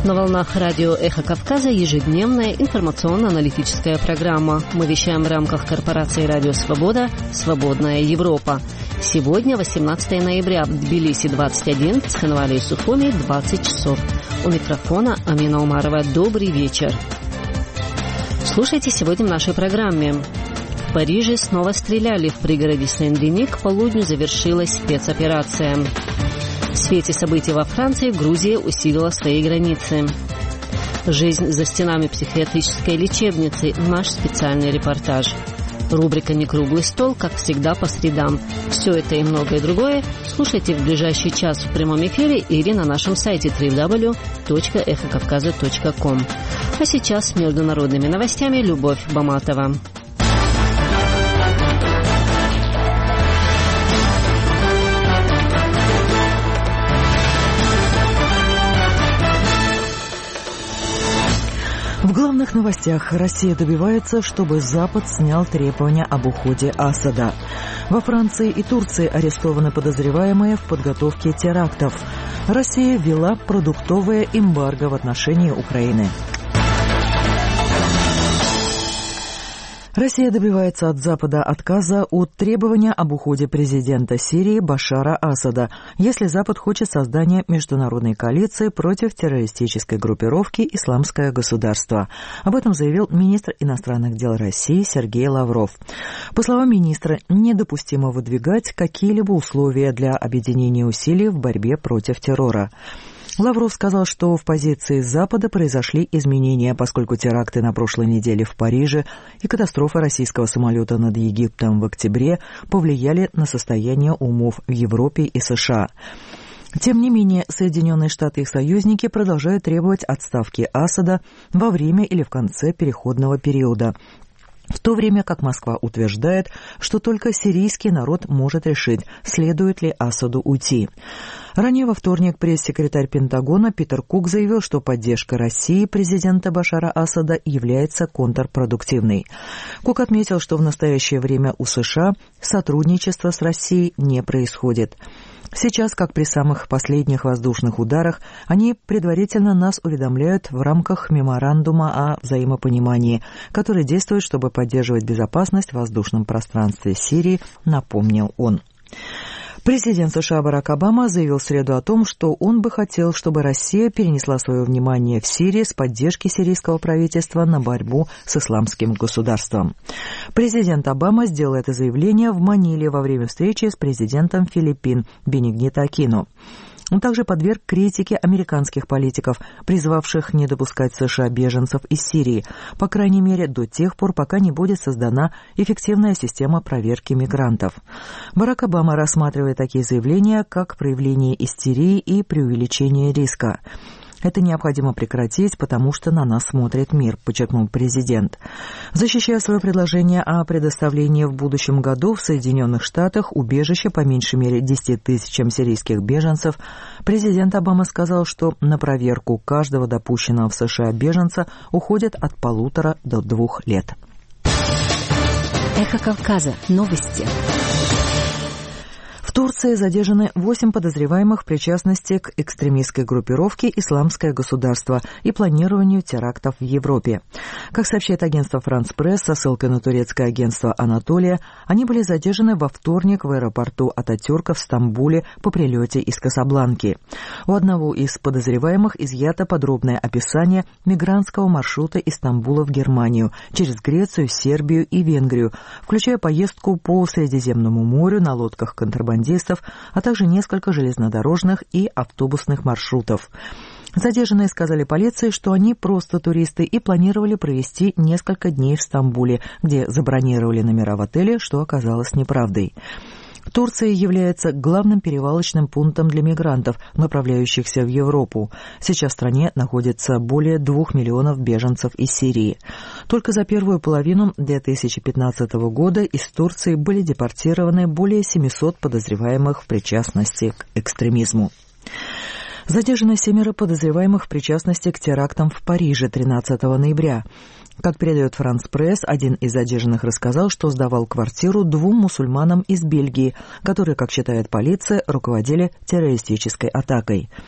На волнах радио «Эхо Кавказа» ежедневная информационно-аналитическая программа. Мы вещаем в рамках корпорации «Радио Свобода. Свободная Европа». Сегодня 18 ноября, в Тбилиси 21, в Цхинвале и Сухуми 20 часов. У микрофона Амина Умарова. Добрый вечер. Слушайте сегодня в нашей программе. В Париже снова стреляли. В пригороде Сен-Дени к полудню завершилась спецоперация. В свете событий во Франции Грузия усилила свои границы. Жизнь за стенами психиатрической лечебницы. Наш специальный репортаж. Рубрика «Не круглый стол», как всегда, по средам. Все это и многое другое слушайте в ближайший час в прямом эфире или на нашем сайте www.эхокавказа.ком. А сейчас с международными новостями Любовь Баматова. В главных новостях: Россия добивается, чтобы Запад снял требования об уходе Асада. Во Франции и Турции арестованы подозреваемые в подготовке терактов. Россия ввела продуктовое эмбарго в отношении Украины. Россия добивается от Запада отказа от требования об уходе президента Сирии Башара Асада, если Запад хочет создания международной коалиции против террористической группировки «Исламское государство». Об этом заявил министр иностранных дел России Сергей Лавров. По словам министра, недопустимо выдвигать какие-либо условия для объединения усилий в борьбе против террора. Лавров сказал, что в позиции Запада произошли изменения, поскольку теракты на прошлой неделе в Париже и катастрофа российского самолета над Египтом в октябре повлияли на состояние умов в Европе и США. Тем не менее, Соединенные Штаты и их союзники продолжают требовать отставки Асада во время или в конце переходного периода, в то время как Москва утверждает, что только сирийский народ может решить, следует ли Асаду уйти. Ранее во вторник пресс-секретарь Пентагона Питер Кук заявил, что поддержка России президента Башара Асада является контрпродуктивной. Кук отметил, что в настоящее время у США сотрудничество с Россией не происходит. Сейчас, как при самых последних воздушных ударах, они предварительно нас уведомляют в рамках меморандума о взаимопонимании, который действует, чтобы поддерживать безопасность в воздушном пространстве Сирии, напомнил он. Президент США Барак Обама заявил в среду о том, что он бы хотел, чтобы Россия перенесла свое внимание в Сирии с поддержки сирийского правительства на борьбу с исламским государством. Президент Обама сделал это заявление в Маниле во время встречи с президентом Филиппин Бенигнито Акино. Он также подверг критике американских политиков, призвавших не допускать США беженцев из Сирии, по крайней мере до тех пор, пока не будет создана эффективная система проверки мигрантов. Барак Обама рассматривает такие заявления как проявление истерии и преувеличение риска. Это необходимо прекратить, потому что на нас смотрит мир, подчеркнул президент. Защищая свое предложение о предоставлении в будущем году в Соединенных Штатах убежища по меньшей мере 10 тысячам сирийских беженцев, президент Обама сказал, что на проверку каждого допущенного в США беженца уходит от 1,5 до 2 лет. Эхо Кавказа. Новости. В Турции задержаны 8 подозреваемых в причастности к экстремистской группировке «Исламское государство» и планированию терактов в Европе. Как сообщает агентство «Франс Пресс» со ссылкой на турецкое агентство «Анатолия», они были задержаны во вторник в аэропорту Ататюрка в Стамбуле по прилете из Касабланки. У одного из подозреваемых изъято подробное описание мигрантского маршрута из Стамбула в Германию, через Грецию, Сербию и Венгрию, включая поездку по Средиземному морю на лодках контрабандистов, а также несколько железнодорожных и автобусных маршрутов. Задержанные сказали полиции, что они просто туристы и планировали провести несколько дней в Стамбуле, где забронировали номера в отеле, что оказалось неправдой. Турция является главным перевалочным пунктом для мигрантов, направляющихся в Европу. Сейчас в стране находится более 2 миллионов беженцев из Сирии. Только за первую половину 2015 года из Турции были депортированы более 700 подозреваемых в причастности к экстремизму. Задержаны 7 подозреваемых в причастности к терактам в Париже 13 ноября. Как передает «Франс Пресс», один из задержанных рассказал, что сдавал квартиру 2 мусульманам из Бельгии, которые, как считает полиция, руководили террористической атакой.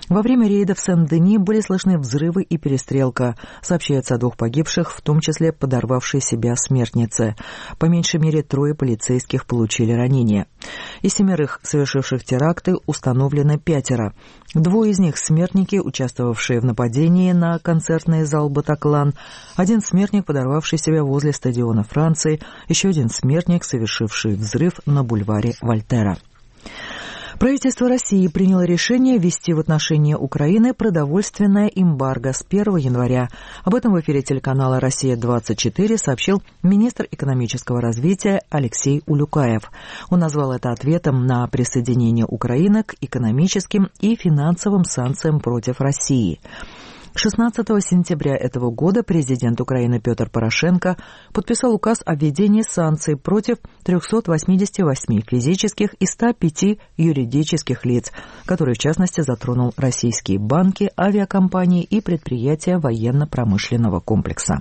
Во время рейда в Сен-Дени были слышны взрывы и перестрелка. Сообщается о 2 погибших, в том числе подорвавшей себя смертнице. По меньшей мере 3 полицейских получили ранения. Из 7 совершивших теракты установлены 5. 2 из них — смертники, участвовавшие в нападении на концертный зал «Батаклан». 1 смертник, подорвавший себя возле стадиона Франции. Еще 1 смертник, совершивший взрыв на бульваре Вольтера. Правительство России приняло решение ввести в отношении Украины продовольственное эмбарго с 1 января. Об этом в эфире телеканала «Россия-24» сообщил министр экономического развития Алексей Улюкаев. Он назвал это ответом на присоединение Украины к экономическим и финансовым санкциям против России. 16 сентября этого года президент Украины Петр Порошенко подписал указ о введении санкций против 388 физических и 105 юридических лиц, который, в частности, затронул российские банки, авиакомпании и предприятия военно-промышленного комплекса.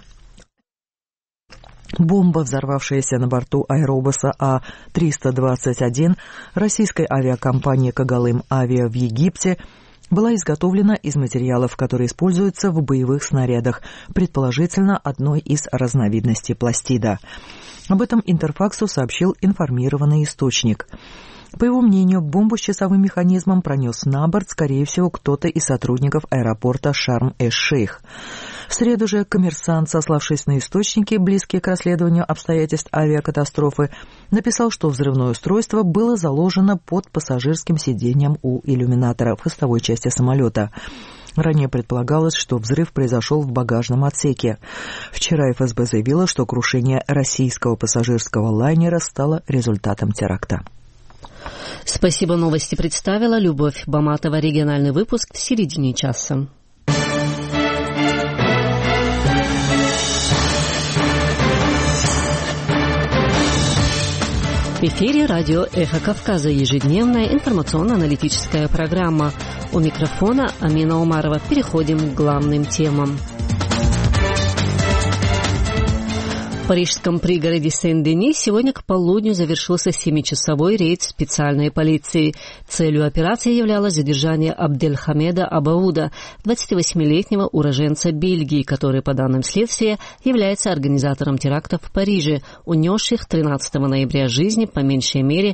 Бомба, взорвавшаяся на борту аэробуса А-321 российской авиакомпании «Когалым Авиа» в Египте, была изготовлена из материалов, которые используются в боевых снарядах, предположительно одной из разновидностей пластида. Об этом Интерфаксу сообщил информированный источник. По его мнению, бомбу с часовым механизмом пронес на борт, скорее всего, кто-то из сотрудников аэропорта Шарм-эш-Шейх. В среду же «Коммерсант», сославшись на источники, близкие к расследованию обстоятельств авиакатастрофы, написал, что взрывное устройство было заложено под пассажирским сиденьем у иллюминатора в хвостовой части самолета. Ранее предполагалось, что взрыв произошел в багажном отсеке. Вчера ФСБ заявила, что крушение российского пассажирского лайнера стало результатом теракта. Спасибо, новости представила Любовь Баматова. Региональный выпуск в середине часа. В эфире радио «Эхо Кавказа», ежедневная информационно-аналитическая программа. У микрофона Амина Умарова. Переходим к главным темам. В парижском пригороде Сен-Дени сегодня к полудню завершился 7-часовой рейд специальной полиции. Целью операции являлось задержание Абдельхамеда Абауда, 28-летнего уроженца Бельгии, который, по данным следствия, является организатором терактов в Париже, унесших 13 ноября жизни по меньшей мере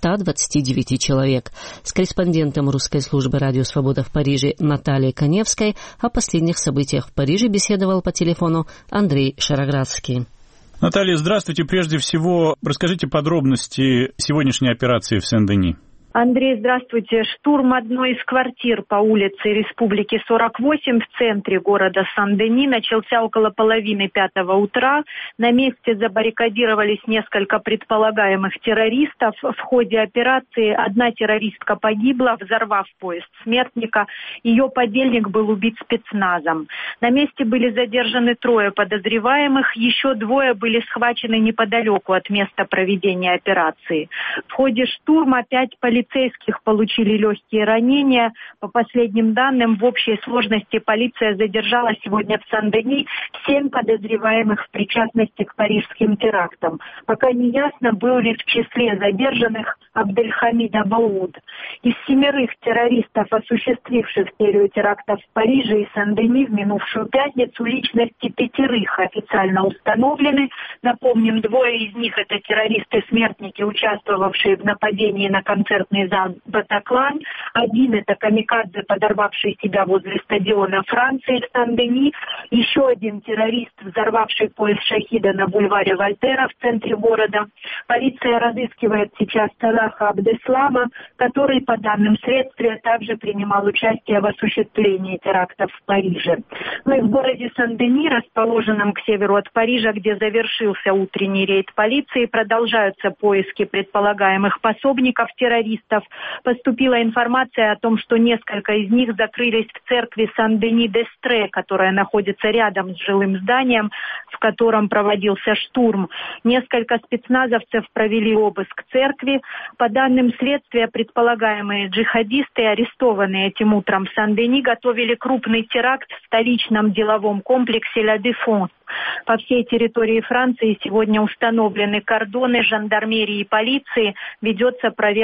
129 человек. С корреспондентом русской службы «Радио Свобода» в Париже Натальей Коневской о последних событиях в Париже беседовал по телефону Андрей Шароградский. Наталья, здравствуйте. Прежде всего, расскажите подробности сегодняшней операции в Сен-Дени. Андрей, здравствуйте. Штурм одной из квартир по улице Республики 48 в центре города Сен-Дени начался около 4:30 утра. На месте забаррикадировались несколько предполагаемых террористов. В ходе операции одна террористка погибла, взорвав поезд смертника. Ее подельник был убит спецназом. На месте были задержаны 3 подозреваемых. Еще 2 были схвачены неподалеку от места проведения операции. В ходе штурма 5 полицейских получили легкие ранения. По последним данным, в общей сложности полиция задержала сегодня в Сен-Дени 7 подозреваемых в причастности к парижским терактам. Пока не ясно, был ли в числе задержанных Абдельхамид Абауд. Из 7 террористов, осуществивших серию терактов в Париже и Сен-Дени в минувшую пятницу, личности 5 официально установлены. Напомним, 2 из них — это террористы-смертники, участвовавшие в нападении на концертный зал «Батаклан». 1 — это камикадзе, подорвавший себя возле стадиона Франции в Сен-Дени. Еще 1 террорист, взорвавший поезд Шахида на бульваре Вольтера в центре города. Полиция разыскивает сейчас Салаха Абдеслама, который, по данным следствия, также принимал участие в осуществлении терактов в Париже. Ну и в городе Сен-Дени, расположенном к северу от Парижа, где завершился утренний рейд полиции, продолжаются поиски предполагаемых пособников террористов. Поступила информация о том, что несколько из них закрылись в церкви Сан-Дени-де-Стре, которая находится рядом с жилым зданием, в котором проводился штурм. Несколько спецназовцев провели обыск церкви. По данным следствия, предполагаемые джихадисты, арестованные этим утром в Сан-Дени, готовили крупный теракт в столичном деловом комплексе «Ла Дефенс». По всей территории Франции сегодня установлены кордоны жандармерии и полиции, ведется проверка автомобилей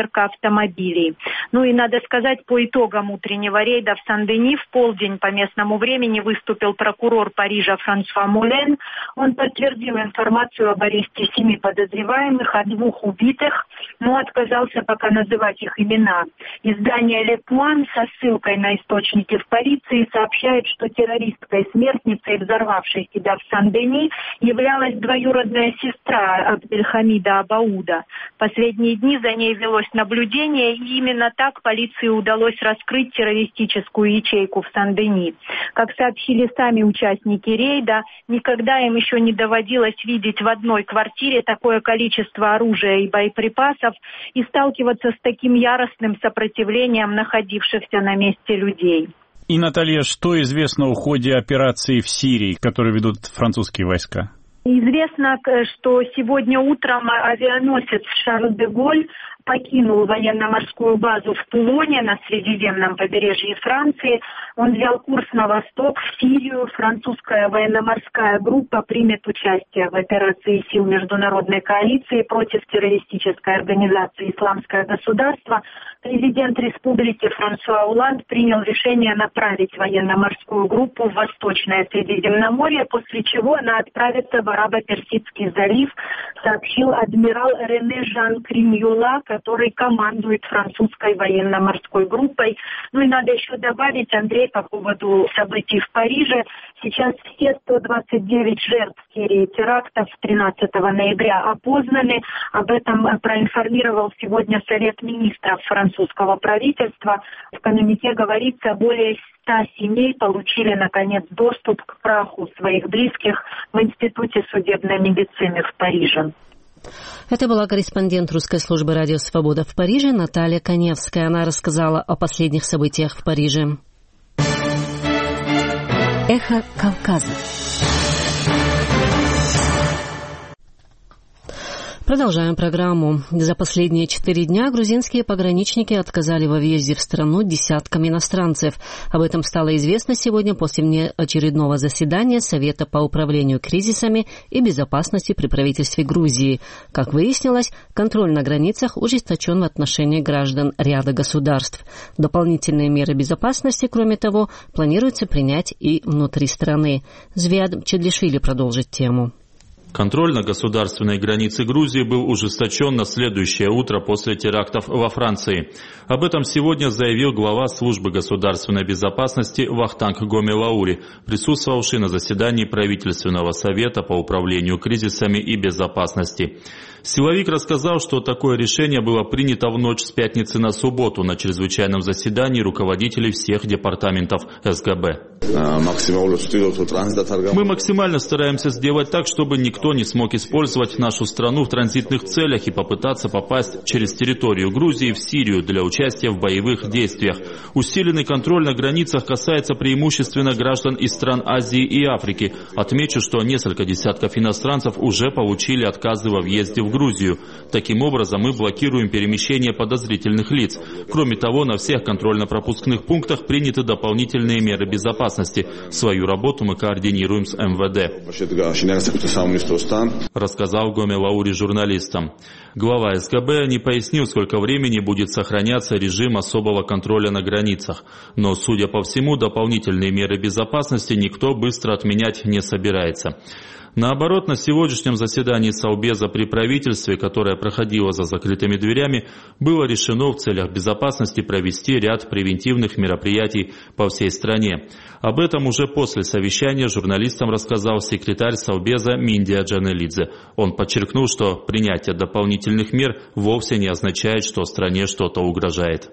автомобилей. Ну и надо сказать, по итогам утреннего рейда в Сен-Дени в полдень по местному времени выступил прокурор Парижа Франсуа Мулен. Он подтвердил информацию об аресте 7 подозреваемых, о 2 убитых, но отказался пока называть их имена. Издание «Le Point» со ссылкой на источники в полиции сообщает, что террористкой-смертницей, взорвавшей себя в Сен-Дени, являлась двоюродная сестра Абдельхамида Абауда. Последние дни за ней велось наблюдение, и именно так полиции удалось раскрыть террористическую ячейку в Сен-Дени. Как сообщили сами участники рейда, никогда им еще не доводилось видеть в одной квартире такое количество оружия и боеприпасов и сталкиваться с таким яростным сопротивлением находившихся на месте людей. И, Наталья, что известно о ходе операции в Сирии, которую ведут французские войска? Известно, что сегодня утром авианосец «Шарль-де-Голь» покинул военно-морскую базу в Тулоне на Средиземном побережье Франции. Он взял курс на восток, в Сирию. Французская военно-морская группа примет участие в операции сил международной коалиции против террористической организации «Исламское государство». Президент республики Франсуа Олланд принял решение направить военно-морскую группу в Восточное Средиземноморье, после чего она отправится в Арабо-Персидский залив, сообщил адмирал Рене Жан Криньюла, который командует французской военно-морской группой. Ну и надо еще добавить, Андрей, по поводу событий в Париже. Сейчас все 129 жертв серии терактов 13 ноября опознаны. Об этом проинформировал сегодня Совет министров французского правительства. В коммюнике говорится, более 100 семей получили, наконец, доступ к праху своих близких в Институте судебной медицины в Париже. Это была корреспондент русской службы «Радио Свобода» в Париже Наталья Коневская. Она рассказала о последних событиях в Париже. Эхо Кавказа. Продолжаем программу. За последние 4 дня грузинские пограничники отказали во въезде в страну десяткам иностранцев. Об этом стало известно сегодня после внеочередного заседания Совета по управлению кризисами и безопасности при правительстве Грузии. Как выяснилось, контроль на границах ужесточен в отношении граждан ряда государств. Дополнительные меры безопасности, кроме того, планируется принять и внутри страны. Звиад Чедлишвили продолжит тему. Контроль на государственной границе Грузии был ужесточен на следующее утро после терактов во Франции. Об этом сегодня заявил глава службы государственной безопасности Вахтанг Гомелаури, присутствовавший на заседании правительственного совета по управлению кризисами и безопасности. Силовик рассказал, что такое решение было принято в ночь с пятницы на субботу на чрезвычайном заседании руководителей всех департаментов СГБ. Мы максимально стараемся сделать так, чтобы никто не смог использовать нашу страну в транзитных целях и попытаться попасть через территорию Грузии в Сирию для участия в боевых действиях. Усиленный контроль на границах касается преимущественно граждан из стран Азии и Африки. Отмечу, что несколько десятков иностранцев уже получили отказы во въезде в Грузию. Таким образом, мы блокируем перемещение подозрительных лиц. Кроме того, на всех контрольно-пропускных пунктах приняты дополнительные меры безопасности. Свою работу мы координируем с МВД, рассказал Гомелаури журналистам. Глава СГБ не пояснил, сколько времени будет сохраняться режим особого контроля на границах. Но, судя по всему, дополнительные меры безопасности никто быстро отменять не собирается. Наоборот, на сегодняшнем заседании Совбеза при правительстве, которое проходило за закрытыми дверями, было решено в целях безопасности провести ряд превентивных мероприятий по всей стране. Об этом уже после совещания журналистам рассказал секретарь Совбеза Миндия Джанелидзе. Он подчеркнул, что принятие дополнительных мер вовсе не означает, что стране что-то угрожает.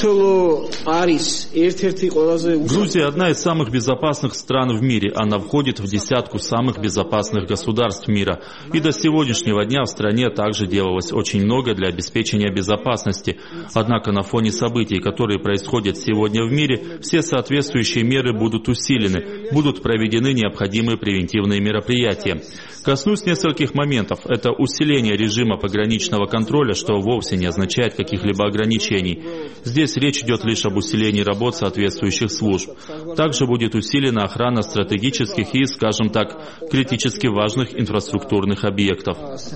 Грузия одна из самых безопасных стран в мире. Она входит в десятку самых безопасных государств мира. И до сегодняшнего дня в стране также делалось очень много для обеспечения безопасности. Однако на фоне событий, которые происходят сегодня в мире, все соответствующие меры будут усилены, будут проведены необходимые превентивные мероприятия. Коснусь нескольких моментов. Это усиление режима пограничного контроля, что вовсе не означает каких-либо ограничений. Здесь речь идет лишь об усилении работ соответствующих служб. Также будет усилена охрана стратегических и, скажем так, критических стратегически важных инфраструктурных объектов,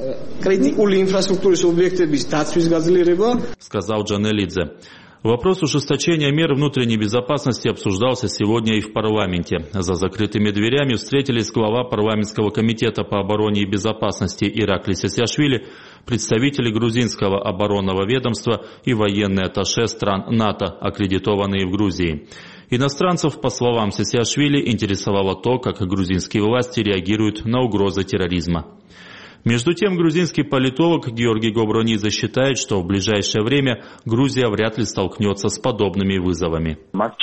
сказал Джанелидзе. Вопрос ужесточения мер внутренней безопасности обсуждался сегодня и в парламенте. За закрытыми дверями встретились глава парламентского комитета по обороне и безопасности Иракли Сесиашвили, представители грузинского оборонного ведомства и военные атташе стран НАТО, аккредитованные в Грузии. Иностранцев, по словам Сесиашвили, интересовало то, как грузинские власти реагируют на угрозы терроризма. Между тем, грузинский политолог Георгий Гобронидзе считает, что в ближайшее время Грузия вряд ли столкнется с подобными вызовами.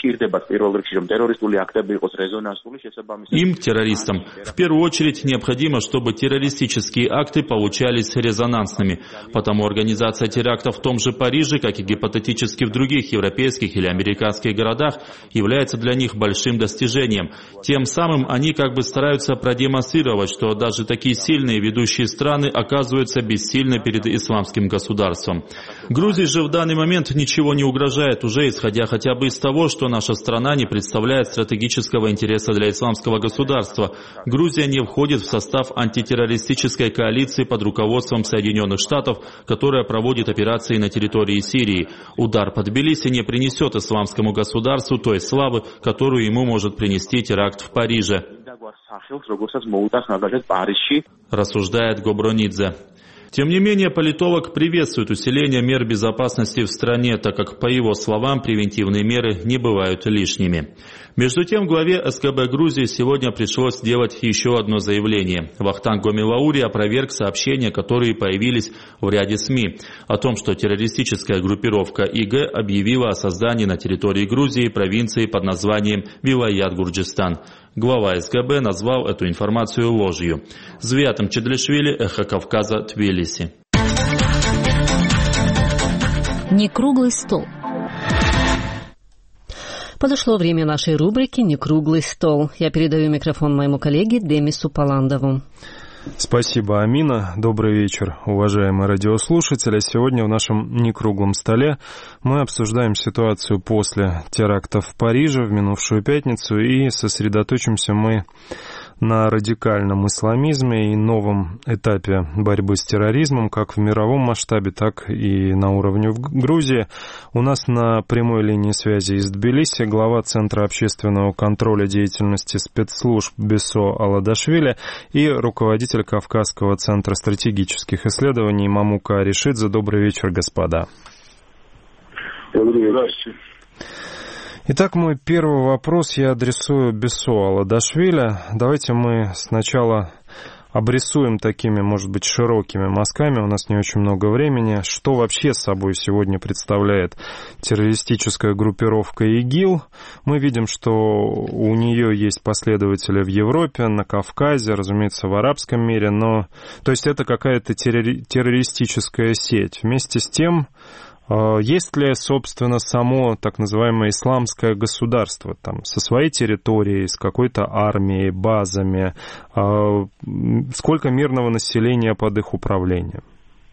Им, террористам, в первую очередь необходимо, чтобы террористические акты получались резонансными, потому организация терактов в том же Париже, как и гипотетически в других европейских или американских городах, является для них большим достижением. Тем самым они как бы стараются продемонстрировать, что даже такие сильные ведущие страны оказываются бессильны перед исламским государством. Грузии же в данный момент ничего не угрожает, уже исходя хотя бы из того, что наша страна не представляет стратегического интереса для исламского государства. Грузия не входит в состав антитеррористической коалиции под руководством Соединенных Штатов, которая проводит операции на территории Сирии. Удар по Тбилиси не принесет исламскому государству той славы, которую ему может принести теракт в Париже, рассуждает Гобронидзе. Тем не менее, политолог приветствует усиление мер безопасности в стране, так как, по его словам, превентивные меры не бывают лишними. Между тем, главе СКБ Грузии сегодня пришлось сделать еще одно заявление. Вахтанг Гомилаури опроверг сообщения, которые появились в ряде СМИ, о том, что террористическая группировка ИГ объявила о создании на территории Грузии провинции под названием Вилаят-Гурджистан. Глава СКБ назвал эту информацию ложью. Звиатом Чедлишвили, Эхо Кавказа, Тбилиси. Некруглый стол. Подошло время нашей рубрики «Некруглый стол». Я передаю микрофон моему коллеге Демису Паландову. Спасибо, Амина. Добрый вечер, уважаемые радиослушатели. Сегодня в нашем некруглом столе мы обсуждаем ситуацию после терактов в Париже в минувшую пятницу, и сосредоточимся мы на радикальном исламизме и новом этапе борьбы с терроризмом, как в мировом масштабе, так и на уровне в Грузии. У нас на прямой линии связи из Тбилиси глава Центра общественного контроля деятельности спецслужб Бесо Аладашвили и руководитель Кавказского центра стратегических исследований Мамука Аришидзе. Добрый вечер, господа. Добрый вечер. Итак, мой первый вопрос я адресую Бесо Аладашвили. Давайте мы сначала обрисуем такими, может быть, широкими мазками, у нас не очень много времени, что вообще собой сегодня представляет террористическая группировка ИГИЛ. Мы видим, что у нее есть последователи в Европе, на Кавказе, разумеется, в арабском мире, но то есть это какая-то террористическая сеть. Вместе с тем, есть ли, собственно, само так называемое исламское государство там, со своей территорией, с какой-то армией, базами? Сколько мирного населения под их управлением?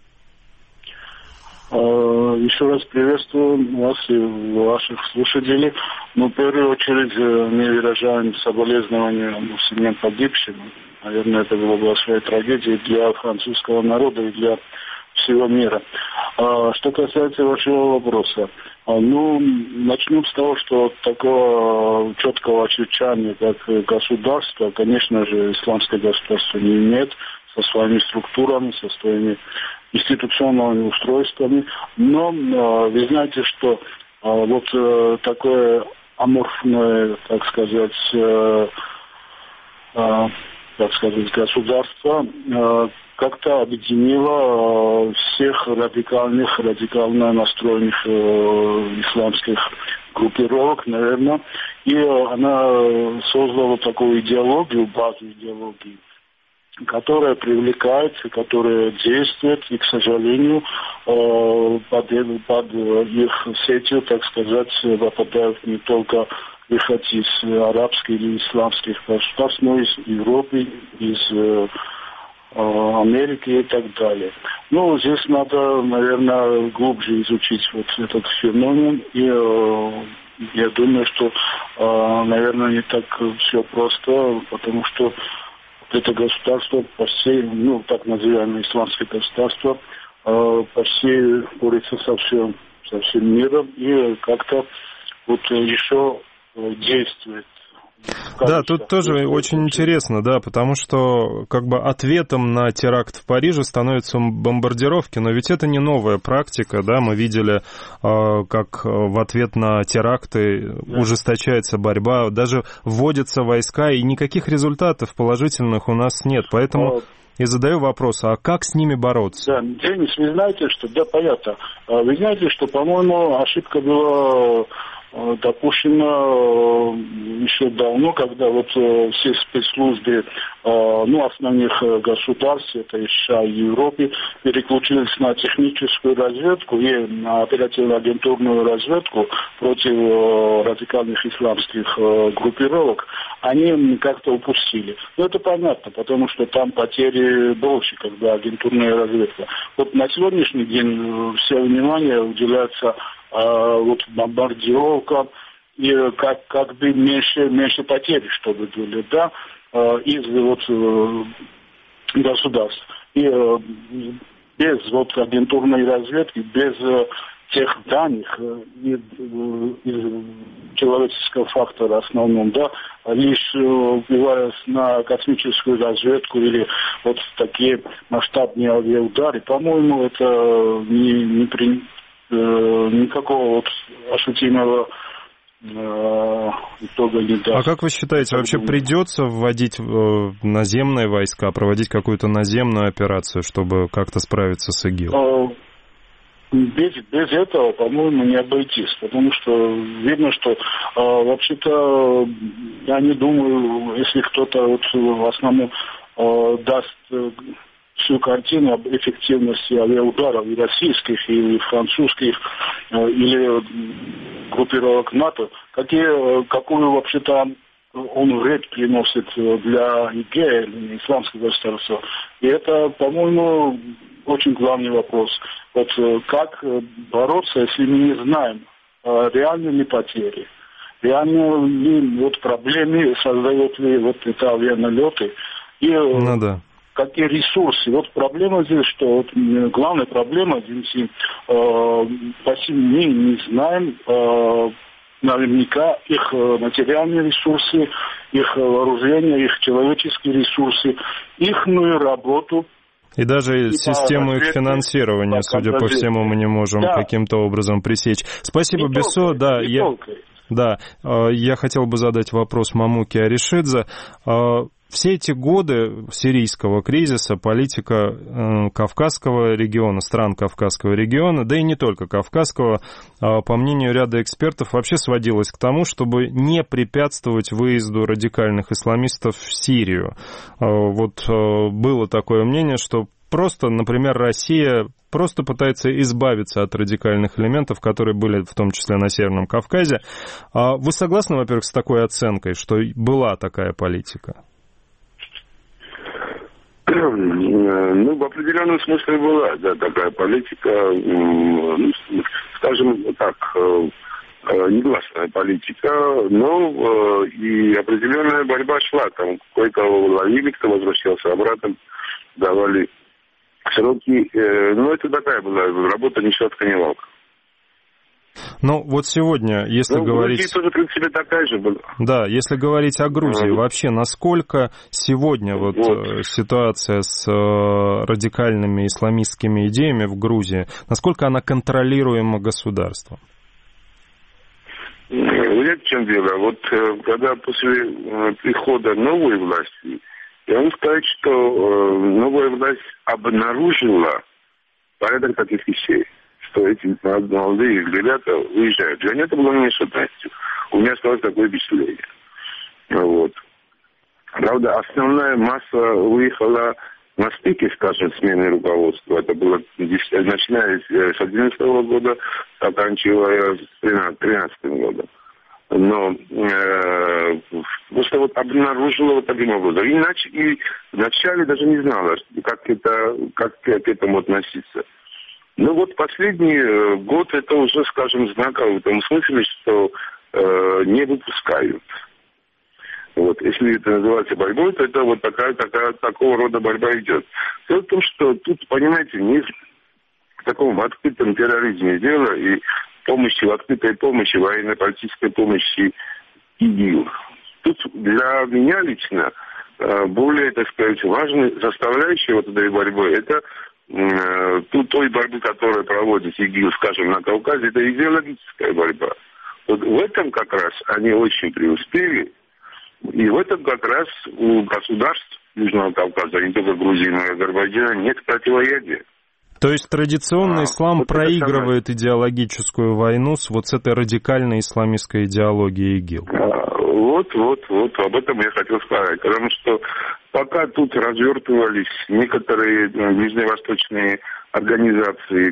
Еще раз приветствую вас и ваших слушателей. Но в первую очередь мы выражаем соболезнования семьям погибшим. Наверное, это была большая трагедия для французского народа и для всего мира. Что касается вашего вопроса, начнем с того, что такого четкого очерчания, как государство, конечно же, исламское государство не имеет, со своими структурами, со своими институциональными устройствами. Но вы знаете, что вот такое аморфное, так сказать, государство как-то объединила всех радикально настроенных исламских группировок, наверное, и она создала такую идеологию, базу идеологии, которая привлекает, которая действует, и, к сожалению, под их сетью, так сказать, попадают не только выходцы из арабских или исламских государств, но и из Европы, из Америки и так далее. Ну, здесь надо, наверное, глубже изучить вот этот феномен, и я думаю, что, наверное, не так все просто, потому что это государство по всей, ну, так называемое исламское государство, по всей борется со всем миром и как-то вот еще действует. Да, тут тоже очень интересно, да, потому что как бы ответом на теракт в Париже становятся бомбардировки, но ведь это не новая практика, да, мы видели, как в ответ на теракты ужесточается борьба, даже вводятся войска, и никаких результатов положительных у нас нет, поэтому... И задаю вопрос, а как с ними бороться? Да, Денис, вы знаете, что... Да, понятно. Вы знаете, что, по-моему, ошибка была допущена еще давно, когда вот все спецслужбы, ну, основных государств, это и США, и Европы, переключились на техническую разведку и на оперативно-агентурную разведку против радикальных исламских группировок. Они как-то упустили. Ну, это понятно, потому что там потери больше, когда агентурная разведка. Вот на сегодняшний день все внимание уделяется вот бомбардировкам и как бы меньше потерь, чтобы были, да, из вот государств. И без вот агентурной разведки, без тех данных из человеческого фактора в основном, да, лишь упираясь на космическую разведку или вот такие масштабные авиаудары, по-моему, это никакого вот ощутимого итога не даст. А как вы считаете, вообще придется вводить наземные войска, проводить какую-то наземную операцию, чтобы как-то справиться с ИГИЛ? Без этого, по-моему, не обойтись, потому что видно, что вообще-то я не думаю, если кто-то вот в основном даст всю картину об эффективности авиаударов и российских, и французских, или группировок НАТО, какую вообще-то он вред приносит для ИГ, исламского государства. И это, по-моему, очень главный вопрос. Вот как бороться, если мы не знаем, реальны ли потери, реальны ли вот проблемы, создают ли вот это авианалеты, и какие ресурсы. Вот проблема здесь, что вот главная проблема здесь, мы не знаем наверняка их материальные ресурсы, их вооружение, их человеческие ресурсы, ихную работу. И даже систему их финансирования, судя по всему, мы не можем каким-то образом пресечь. Спасибо, Бессо. Да, я хотел бы задать вопрос Мамуке Аришидзе. Все эти годы сирийского кризиса политика Кавказского региона, стран Кавказского региона, да и не только Кавказского, по мнению ряда экспертов, вообще сводилась к тому, чтобы не препятствовать выезду радикальных исламистов в Сирию. Вот было такое мнение, что просто, например, Россия просто пытается избавиться от радикальных элементов, которые были в том числе на Северном Кавказе. Вы согласны, во-первых, с такой оценкой, что была такая политика? Ну, в определенном смысле была, да, такая политика, ну, скажем так, негласная политика, но и определенная борьба шла. Там кое-кого ловили, кто возвращался обратно, давали сроки. Ну, это такая была работа ни шатка, ни валка. Ну, вот сегодня, если говорить... Грузия тоже, в принципе, такая же была. Да, если говорить о Грузии, вообще, насколько сегодня вот ситуация с радикальными исламистскими идеями в Грузии, насколько она контролируема государством? Знаете, в чем дело? Вот когда после прихода новой власти, я могу сказать, что новая власть обнаружила порядок таких вещей, что эти молодые ребята уезжают. Для меня это было неожиданностью. У меня осталось такое впечатление. Вот. Правда, основная масса выехала на стыке, скажем, смены руководства. Это было начиная с 2011 года, заканчивая с 2013 годом. Но просто вот обнаружила вот таким образом. Иначе и вначале даже не знала, как к этому относиться. Ну вот последний год это уже, скажем, знаково в том смысле, что не выпускают. Вот, если это называется борьбой, то это вот такого рода борьба идет. Дело в том, что тут, понимаете, не в таком открытом терроризме дело и помощи, в открытой помощи, военно-политической помощи ИГИЛ. Тут для меня лично более, так сказать, важной составляющей вот этой борьбы, это той борьбы, которую проводит ИГИЛ, скажем, на Кавказе, это идеологическая борьба. Вот в этом как раз они очень преуспели, и в этом как раз у государств Южного Кавказа, не только Грузии, но и Азербайджана, нет противоядия. То есть традиционный ислам вот проигрывает идеологическую войну с вот с этой радикальной исламистской идеологией ИГИЛ. Вот об этом я хотел сказать. Потому что пока тут развертывались некоторые ближневосточные организации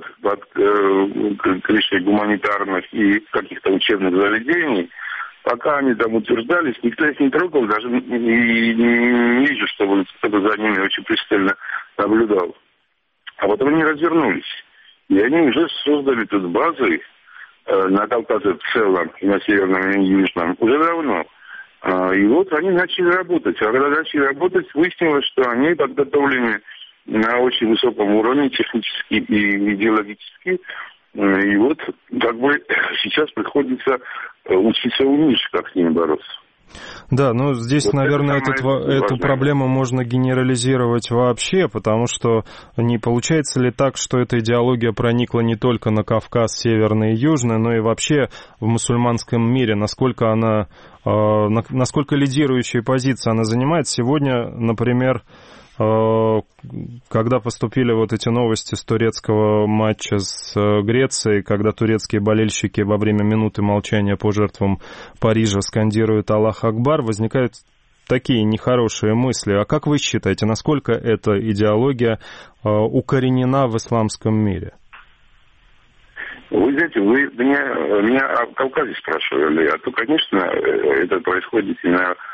под крышей гуманитарных и каких-то учебных заведений, пока они там утверждались, никто их не трогал, даже не вижу, чтобы кто-то за ними очень пристально наблюдал. А потом они развернулись. И они уже создали тут базы на Кавказе в целом, и на Северном, и Южном, уже давно. И вот они начали работать. А когда начали работать, выяснилось, что они подготовлены на очень высоком уровне, технически и идеологически. И вот как бы сейчас приходится учиться у них, как с ними бороться. Да, ну здесь, вот наверное, эту проблему можно генерализировать вообще, потому что не получается ли так, что эта идеология проникла не только на Кавказ, Северный и Южный, но и вообще в мусульманском мире, насколько лидирующие позиции она занимает. Сегодня, например, когда поступили вот эти новости с турецкого матча с Грецией, когда турецкие болельщики во время минуты молчания по жертвам Парижа скандируют «Аллах Акбар», возникают такие нехорошие мысли. А как вы считаете, насколько эта идеология укоренена в исламском мире? Вы знаете, вы меня о Кавказе спрашивали, а то, конечно, это происходит и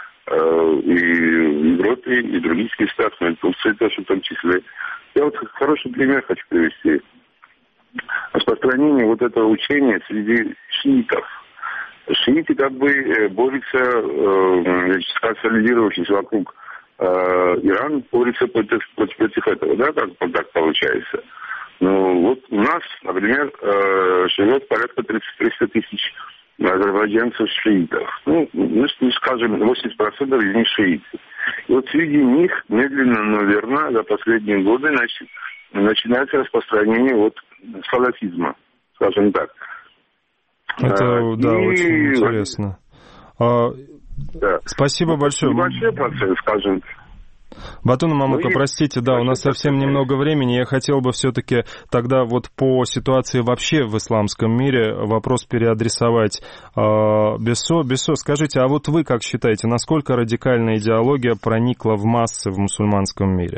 в Европе, и в других местах, но и в Турции тоже в том числе. Я вот хороший пример хочу привести. Распространение вот этого учения среди шиитов. Шииты как бы борются, консолидировавшись вокруг Ирана, борются против этого, да, как получается. Ну, вот у нас, например, живет порядка 300 тысяч азербайджанцев шиитов. Ну, скажем, 80% из них шииты. И вот среди них медленно, но верно за последние годы начинается распространение вот салафизма, скажем так. Это, да, очень интересно. Да. Спасибо большое. Небольшой процесс, скажем. Батун Мамука, простите, да, у нас совсем немного времени. Я хотел бы все-таки тогда вот по ситуации вообще в исламском мире вопрос переадресовать Бессо. Бессо, скажите, а вот вы как считаете, насколько радикальная идеология проникла в массы в мусульманском мире?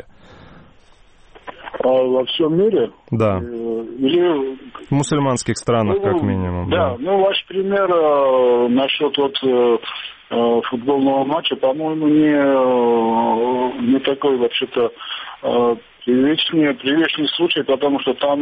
Во всем мире? Да. Или... В мусульманских странах, как минимум. Да, ну ваш пример насчет вот футбольного матча, по-моему, не такой вообще-то привычный случай, потому что там,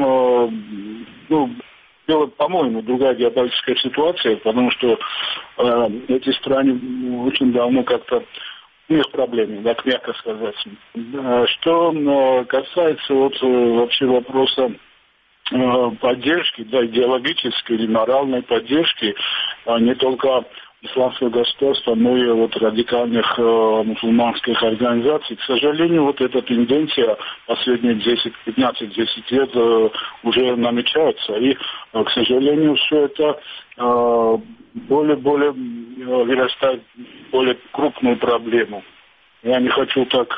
было, по-моему, другая геополитическая ситуация, потому что эти страны очень давно как-то у них проблемы, так мягко сказать. Что касается вот вообще вопроса поддержки, да, идеологической или моральной поддержки, не только исламского государства, но и вот радикальных мусульманских организаций. К сожалению, вот эта тенденция последние 15-10 лет уже намечается. И, к сожалению, все это более вырастает в более крупную проблему. Я не хочу так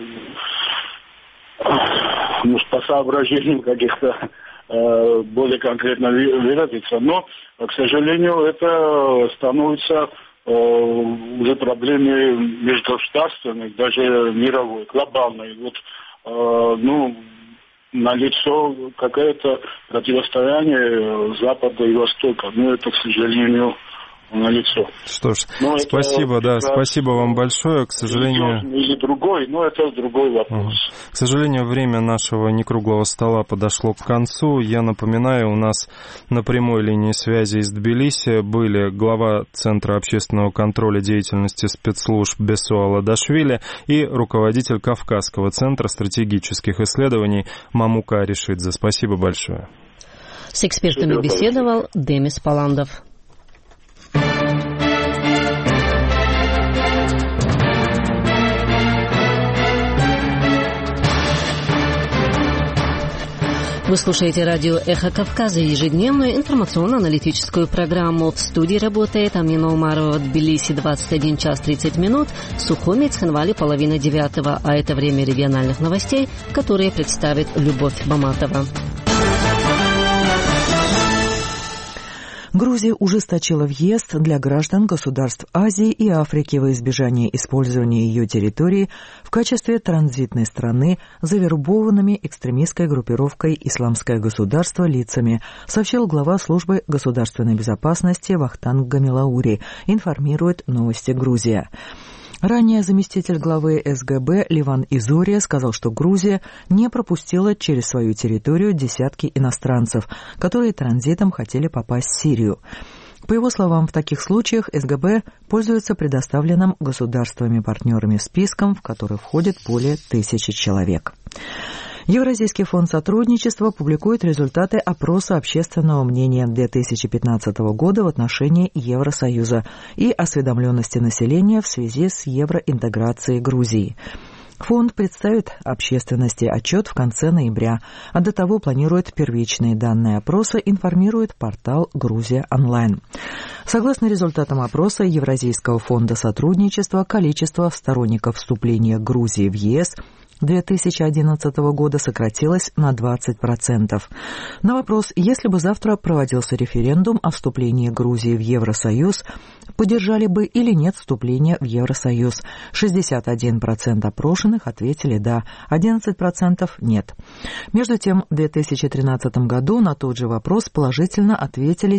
по соображениям каких-то более конкретно выразиться, но, к сожалению, это становится уже проблемой межгосударственной, даже мировой, глобальной. Вот, налицо какое-то противостояние Запада и Востока. Но это, к сожалению, налицо. Что ж, спасибо, спасибо вам большое. К сожалению... Или другой, но это другой вопрос. К сожалению, время нашего некруглого стола подошло к концу. Я напоминаю, у нас на прямой линии связи из Тбилиси были глава Центра общественного контроля деятельности спецслужб Бесо Аладашвили и руководитель Кавказского центра стратегических исследований Мамука Аришидзе. Спасибо большое. С экспертами беседовал Демис Паландов. Вы слушаете радио «Эхо Кавказа», ежедневную информационно-аналитическую программу. В студии работает Амина Умарова, в Тбилиси 21 час 30 минут, Сухуми, Цхинвали 8:30, а это время региональных новостей, которые представит Любовь Баматова. Грузия ужесточила въезд для граждан государств Азии и Африки во избежание использования ее территории в качестве транзитной страны завербованными экстремистской группировкой «Исламское государство» лицами, сообщил глава службы государственной безопасности Вахтанг Гамилаури, информирует «Новости Грузия». Ранее заместитель главы СГБ Ливан Изория сказал, что Грузия не пропустила через свою территорию десятки иностранцев, которые транзитом хотели попасть в Сирию. По его словам, в таких случаях СГБ пользуется предоставленным государствами-партнерами списком, в который входит более 1000 человек. Евразийский фонд сотрудничества публикует результаты опроса общественного мнения 2015 года в отношении Евросоюза и осведомленности населения в связи с евроинтеграцией Грузии. Фонд представит общественности отчет в конце ноября, а до того планирует первичные данные опроса, информирует портал «Грузия онлайн». Согласно результатам опроса Евразийского фонда сотрудничества, количество сторонников вступления Грузии в ЕС 2011 года сократилось на 20%. На вопрос, если бы завтра проводился референдум о вступлении Грузии в Евросоюз, поддержали бы или нет вступление в Евросоюз, 61% опрошенных ответили «да», 11% «нет». Между тем, в 2013 году на тот же вопрос положительно ответили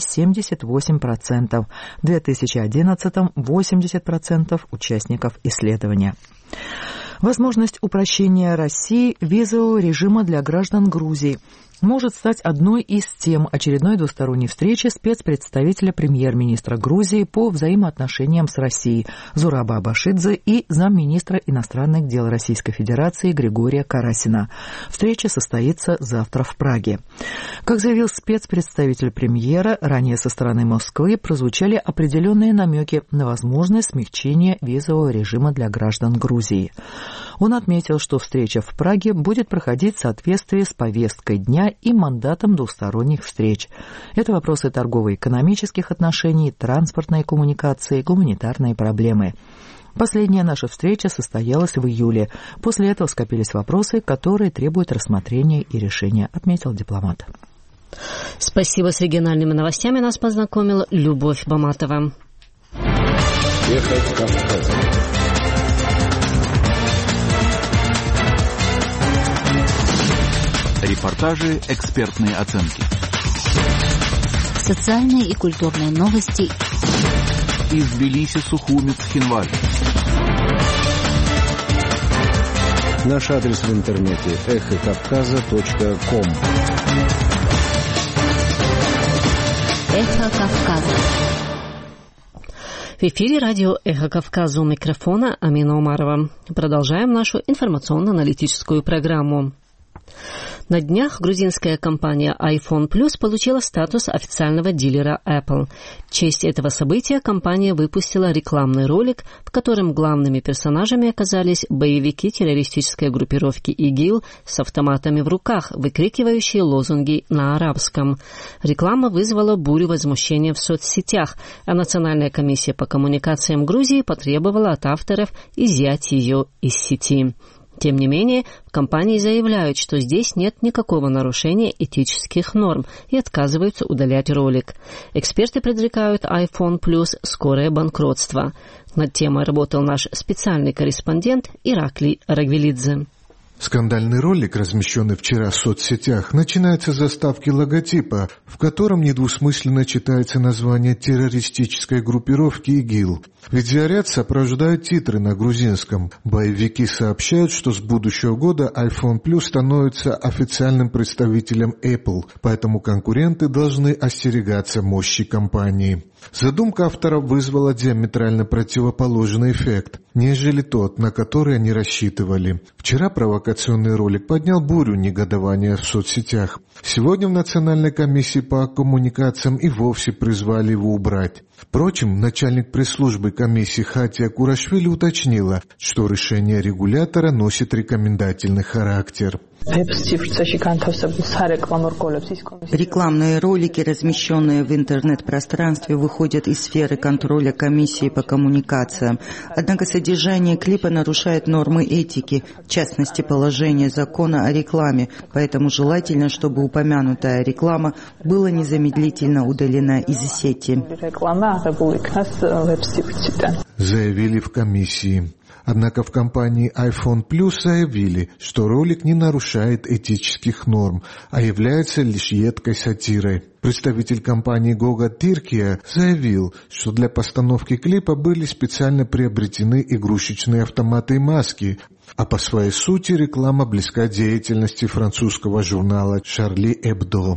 78%, в 2011 – 80% участников исследования. Возможность упрощения России визового режима для граждан Грузии может стать одной из тем очередной двусторонней встречи спецпредставителя премьер-министра Грузии по взаимоотношениям с Россией Зураба Абашидзе и замминистра иностранных дел Российской Федерации Григория Карасина. Встреча состоится завтра в Праге. Как заявил спецпредставитель премьера, ранее со стороны Москвы прозвучали определенные намеки на возможное смягчение визового режима для граждан Грузии. Он отметил, что встреча в Праге будет проходить в соответствии с повесткой дня и мандатом двусторонних встреч. Это вопросы торгово-экономических отношений, транспортной коммуникации, гуманитарные проблемы. Последняя наша встреча состоялась в июле. После этого скопились вопросы, которые требуют рассмотрения и решения, отметил дипломат. Спасибо. С региональными новостями нас познакомила Любовь Баматова. Репортажи, экспертные оценки. Социальные и культурные новости. Из Тбилиси, Сухуми, Цхинвали. Наш адрес в интернете эхокавказа.ком. Эхо Кавказа. В эфире радио «Эхо Кавказа», у микрофона Амина Умарова. Продолжаем нашу информационно-аналитическую программу. На днях грузинская компания iPhone Plus получила статус официального дилера Apple. В честь этого события компания выпустила рекламный ролик, в котором главными персонажами оказались боевики террористической группировки ИГИЛ с автоматами в руках, выкрикивающие лозунги на арабском. Реклама вызвала бурю возмущения в соцсетях, а Национальная комиссия по коммуникациям Грузии потребовала от авторов изъять ее из сети. Тем не менее, в компании заявляют, что здесь нет никакого нарушения этических норм и отказываются удалять ролик. Эксперты предрекают iPhone Plus скорое банкротство. Над темой работал наш специальный корреспондент Ираклий Рагвелидзе. Скандальный ролик, размещенный вчера в соцсетях, начинается с заставки логотипа, в котором недвусмысленно читается название террористической группировки ИГИЛ. Видеоряд сопровождает титры на грузинском. Боевики сообщают, что с будущего года iPhone Plus становится официальным представителем Apple, поэтому конкуренты должны остерегаться мощи компании. Задумка авторов вызвала диаметрально противоположный эффект, нежели тот, на который они рассчитывали. Вчера провокационный ролик поднял бурю негодования в соцсетях. Сегодня в Национальной комиссии по коммуникациям и вовсе призвали его убрать. Впрочем, начальник пресс-службы комиссии Хатия Курашвили уточнила, что решение регулятора носит рекомендательный характер. Рекламные ролики, размещенные в интернет-пространстве, выходят из сферы контроля комиссии по коммуникациям. Однако содержание клипа нарушает нормы этики, в частности положение закона о рекламе, поэтому желательно, чтобы упомянутая реклама была незамедлительно удалена из сети. Заявили в комиссии. Однако в компании iPhone Plus заявили, что ролик не нарушает этических норм, а является лишь едкой сатирой. Представитель компании Goga Turkey заявил, что для постановки клипа были специально приобретены игрушечные автоматы и маски, а по своей сути реклама близка деятельности французского журнала «Шарли Эбдо».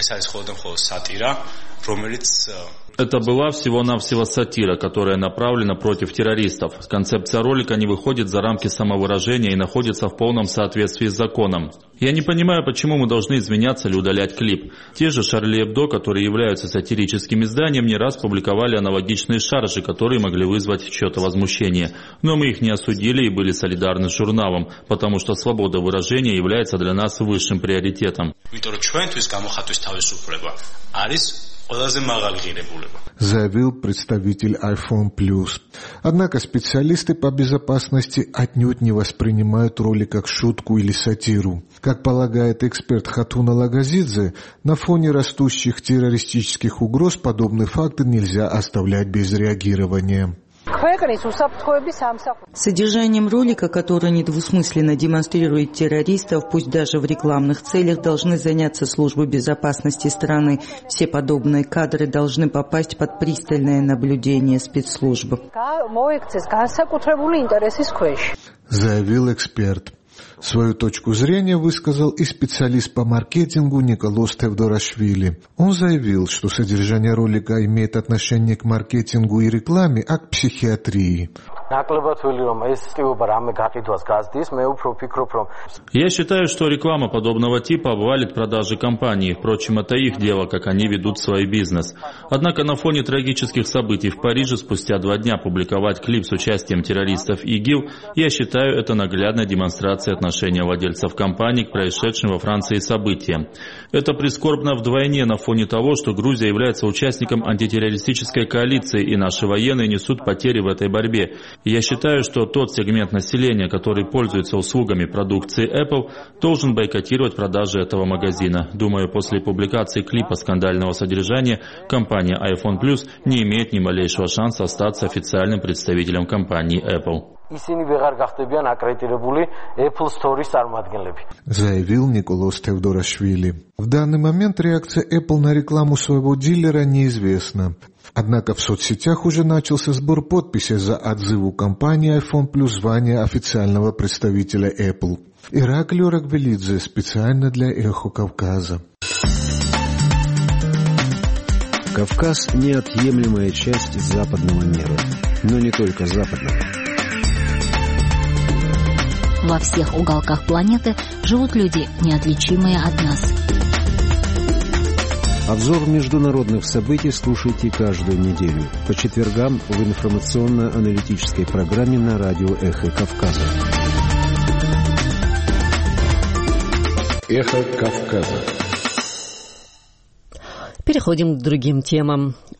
Это была всего-навсего сатира, которая направлена против террористов. Концепция ролика не выходит за рамки самовыражения и находится в полном соответствии с законом. Я не понимаю, почему мы должны извиняться или удалять клип. Те же Шарли Эбдо, которые являются сатирическим изданием, не раз публиковали аналогичные шаржи, которые могли вызвать чье-то возмущение. Но мы их не осудили и были солидарны с журналом, потому что свобода выражения является для нас высшим приоритетом. Заявил представитель iPhone Plus. Однако специалисты по безопасности отнюдь не воспринимают ролик как шутку или сатиру. Как полагает эксперт Хатуна Лагазидзе, на фоне растущих террористических угроз подобные факты нельзя оставлять без реагирования. Содержанием ролика, который недвусмысленно демонстрирует террористов, пусть даже в рекламных целях, должны заняться службы безопасности страны. Все подобные кадры должны попасть под пристальное наблюдение спецслужб. Заявил эксперт. Свою точку зрения высказал и специалист по маркетингу Николос Тевдорашвили. Он заявил, что содержание ролика имеет отношение к маркетингу и рекламе, а к психиатрии. Я считаю, что реклама подобного типа обвалит продажи компании. Впрочем, это их дело, как они ведут свой бизнес. Однако на фоне трагических событий в Париже спустя 2 дня публиковать клип с участием террористов ИГИЛ, я считаю, это наглядная демонстрация отношения владельцев компаний к происшедшим во Франции событиям. Это прискорбно вдвойне на фоне того, что Грузия является участником антитеррористической коалиции, и наши военные несут потери в этой борьбе. Я считаю, что тот сегмент населения, который пользуется услугами продукции Apple, должен бойкотировать продажи этого магазина. Думаю, после публикации клипа скандального содержания компания iPhone Plus не имеет ни малейшего шанса остаться официальным представителем компании Apple. Заявил Николос Тевдорашвили. В данный момент реакция Apple на рекламу своего дилера неизвестна. Однако в соцсетях уже начался сбор подписей за отзыву компании iPhone Plus звания официального представителя Apple. Ираклий Рагвелидзе специально для «Эхо Кавказа». Кавказ – неотъемлемая часть западного мира, но не только западного. Во всех уголках планеты живут люди, неотличимые от нас. Обзор международных событий слушайте каждую неделю по четвергам в информационно-аналитической программе на радио «Эхо Кавказа». «Эхо Кавказа». Переходим к другим темам.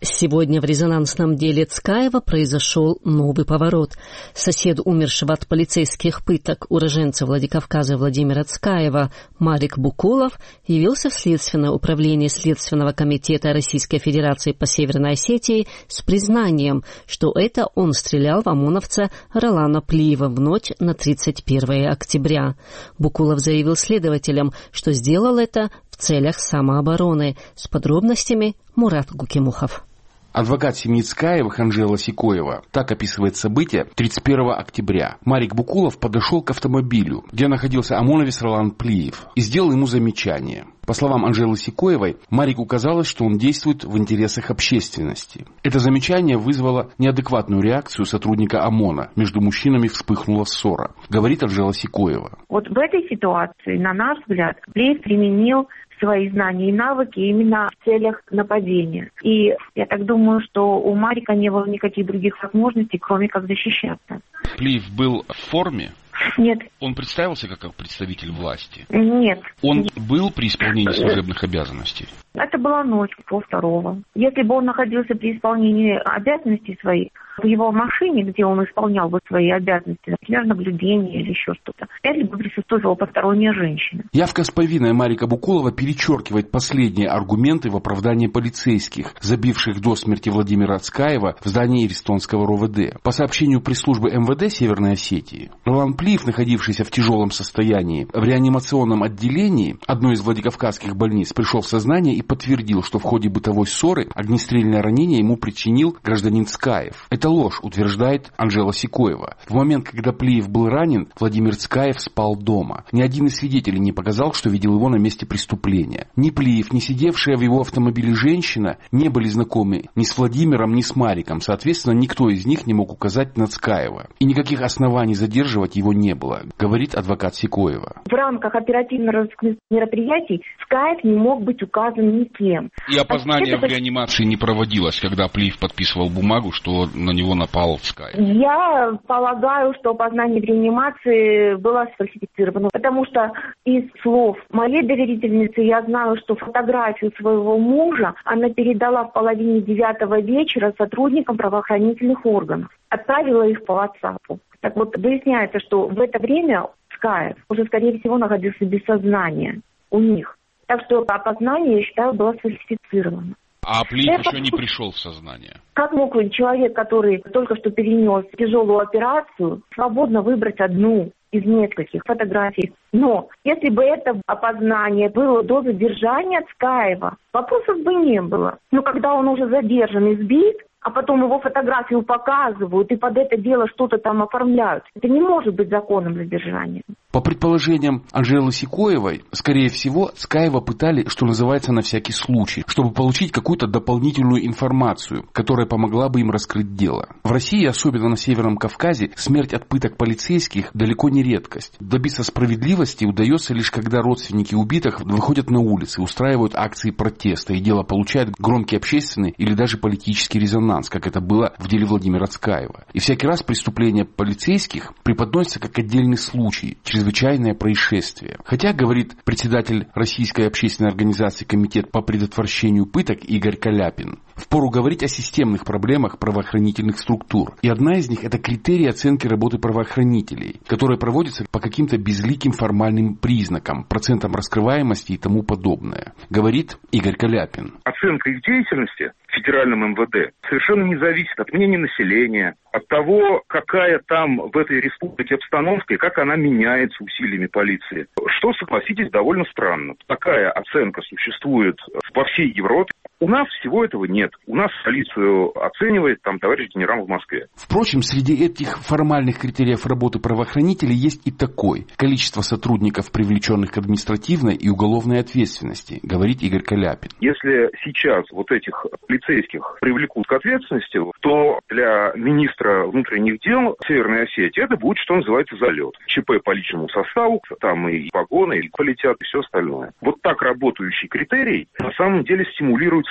Сегодня в резонансном деле Цкаева произошел новый поворот. Сосед умершего от полицейских пыток уроженца Владикавказа Владимира Цкаева Марик Букулов явился в Следственное управление Следственного комитета Российской Федерации по Северной Осетии с признанием, что это он стрелял в ОМОНовца Ролана Плиева в ночь на 31 октября. Букулов заявил следователям, что сделал это в целях самообороны. С подробностями Мурат Гукимухов. Адвокат семьи Цкаевых Анжела Сикоева так описывает события 31 октября. Марик Букулов подошел к автомобилю, где находился ОМОНовец Ролан Плиев, и сделал ему замечание. По словам Анжелы Сикоевой, Марику казалось, что он действует в интересах общественности. Это замечание вызвало неадекватную реакцию сотрудника ОМОНа. Между мужчинами вспыхнула ссора, говорит Анжела Сикоева. Вот в этой ситуации, на наш взгляд, Плиев применил свои знания и навыки именно в целях нападения. И я так думаю, что у Марика не было никаких других возможностей, кроме как защищаться. Плиев был в форме? Нет. Он представился как представитель власти? Нет. Он был при исполнении служебных обязанностей? Это была ночь по 2. Если бы он находился при исполнении обязанностей своих, в его машине, где он исполнял бы свои обязанности, например, наблюдение или еще что-то, вряд бы присутствовала посторонняя женщина. Явка с повинной Марика Букулова перечеркивает последние аргументы в оправдании полицейских, забивших до смерти Владимира Цкаева в здании Эристонского РОВД. По сообщению пресс-службы МВД Северной Осетии, Ролан Плиев, находившийся в тяжелом состоянии в реанимационном отделении одной из владикавказских больниц, пришел в сознание и подтвердил, что в ходе бытовой ссоры огнестрельное ранение ему причинил гражданин Цкаев. Это ложь, утверждает Анжела Сикоева. В момент, когда Плиев был ранен, Владимир Цкаев спал дома. Ни один из свидетелей не показал, что видел его на месте преступления. Ни Плиев, ни сидевшая в его автомобиле женщина не были знакомы ни с Владимиром, ни с Мариком. Соответственно, никто из них не мог указать на Цкаева. И никаких оснований задерживать его не было, говорит адвокат Сикоева. В рамках оперативно-розыскных мероприятий Цкаев не мог быть указан никем. И опознание в реанимации не проводилось, когда Плиев подписывал бумагу, что на него напал Цкаев? Я полагаю, что опознание в реанимации было сфальсифицировано, потому что из слов моей доверительницы я знаю, что фотографию своего мужа она передала в половине 9 вечера сотрудникам правоохранительных органов. Отправила их по WhatsApp. Так вот, выясняется, что в это время Цкаев уже, скорее всего, находился без сознания у них. Так что опознание, я считаю, было сфальсифицировано. А Плиев еще не пришел в сознание? Как мог человек, который только что перенес тяжелую операцию, свободно выбрать одну из нескольких фотографий? Но если бы это опознание было до задержания Цкаева, вопросов бы не было. Но когда он уже задержан и сбит, а потом его фотографию показывают и под это дело что-то там оформляют, это не может быть законным задержанием. По предположениям Анжелы Сикоевой, скорее всего, Цкаева пытали, что называется, на всякий случай, чтобы получить какую-то дополнительную информацию, которая помогла бы им раскрыть дело. В России, особенно на Северном Кавказе, смерть от пыток полицейских далеко не редкость. Добиться справедливости удается лишь когда родственники убитых выходят на улицы, устраивают акции протеста, и дело получает громкий общественный или даже политический резонанс, как это было в деле Владимира Цкаева. И всякий раз преступления полицейских преподносятся как отдельный случай, чрезвычайное происшествие. Хотя, говорит председатель Российской общественной организации Комитет по предотвращению пыток Игорь Каляпин, впору говорить о системных проблемах правоохранительных структур. И одна из них – это критерии оценки работы правоохранителей, которые проводятся по каким-то безликим формальным признакам, процентам раскрываемости и тому подобное, говорит Игорь Каляпин. Оценка их деятельности в федеральном МВД совершенно не зависит от мнения населения, от того, какая там в этой республике обстановка и как она меняется усилиями полиции. Что, согласитесь, довольно странно. Такая оценка существует во всей Европе. У нас всего этого нет. У нас полицию оценивает там товарищ генерал в Москве. Впрочем, среди этих формальных критериев работы правоохранителей есть и такой. Количество сотрудников, привлеченных к административной и уголовной ответственности, говорит Игорь Каляпин. Если сейчас вот этих полицейских привлекут к ответственности, то для министра внутренних дел Северной Осетии это будет, что называется, залет. ЧП по личному составу, там и погоны, и полетят, и все остальное. Вот так работающий критерий на самом деле стимулирует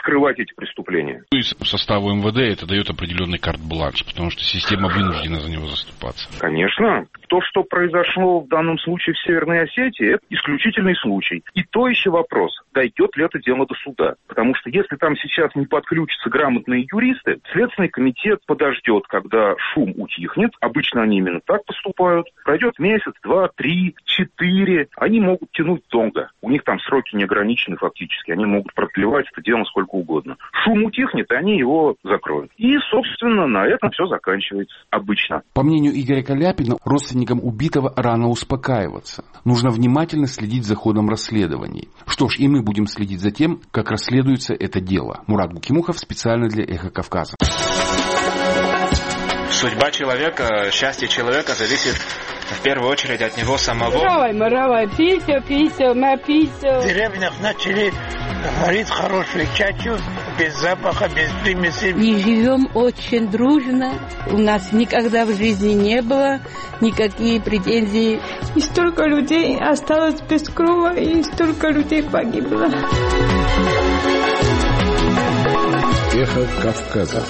скрывать эти преступления. Из состава МВД это дает определенный карт-бланш, потому что система вынуждена за него заступаться. Конечно. То, что произошло в данном случае в Северной Осетии, это исключительный случай. И то еще вопрос, дойдет ли это дело до суда. Потому что если там сейчас не подключатся грамотные юристы, Следственный комитет подождет, когда шум утихнет. Обычно они именно так поступают. Пройдет месяц, 2, 3, 4. Они могут тянуть долго. У них там сроки не ограничены фактически. Они могут продлевать это дело сколько угодно. Шум утихнет, и они его закроют. И, собственно, на этом все заканчивается обычно. По мнению Игоря Каляпина, родственникам убитого рано успокаиваться. Нужно внимательно следить за ходом расследований. Что ж, и мы будем следить за тем, как расследуется это дело. Мурат Гукимухов специально для «Эхо Кавказа». Судьба человека, счастье человека зависит в первую очередь от него самого. Маравай, писю, ма писю. В деревнях начали варить хорошую чачу, без запаха, без примесей. И живем очень дружно. У нас никогда в жизни не было никакие претензий. И столько людей осталось без крова, и столько людей погибло. Эхо Кавказа.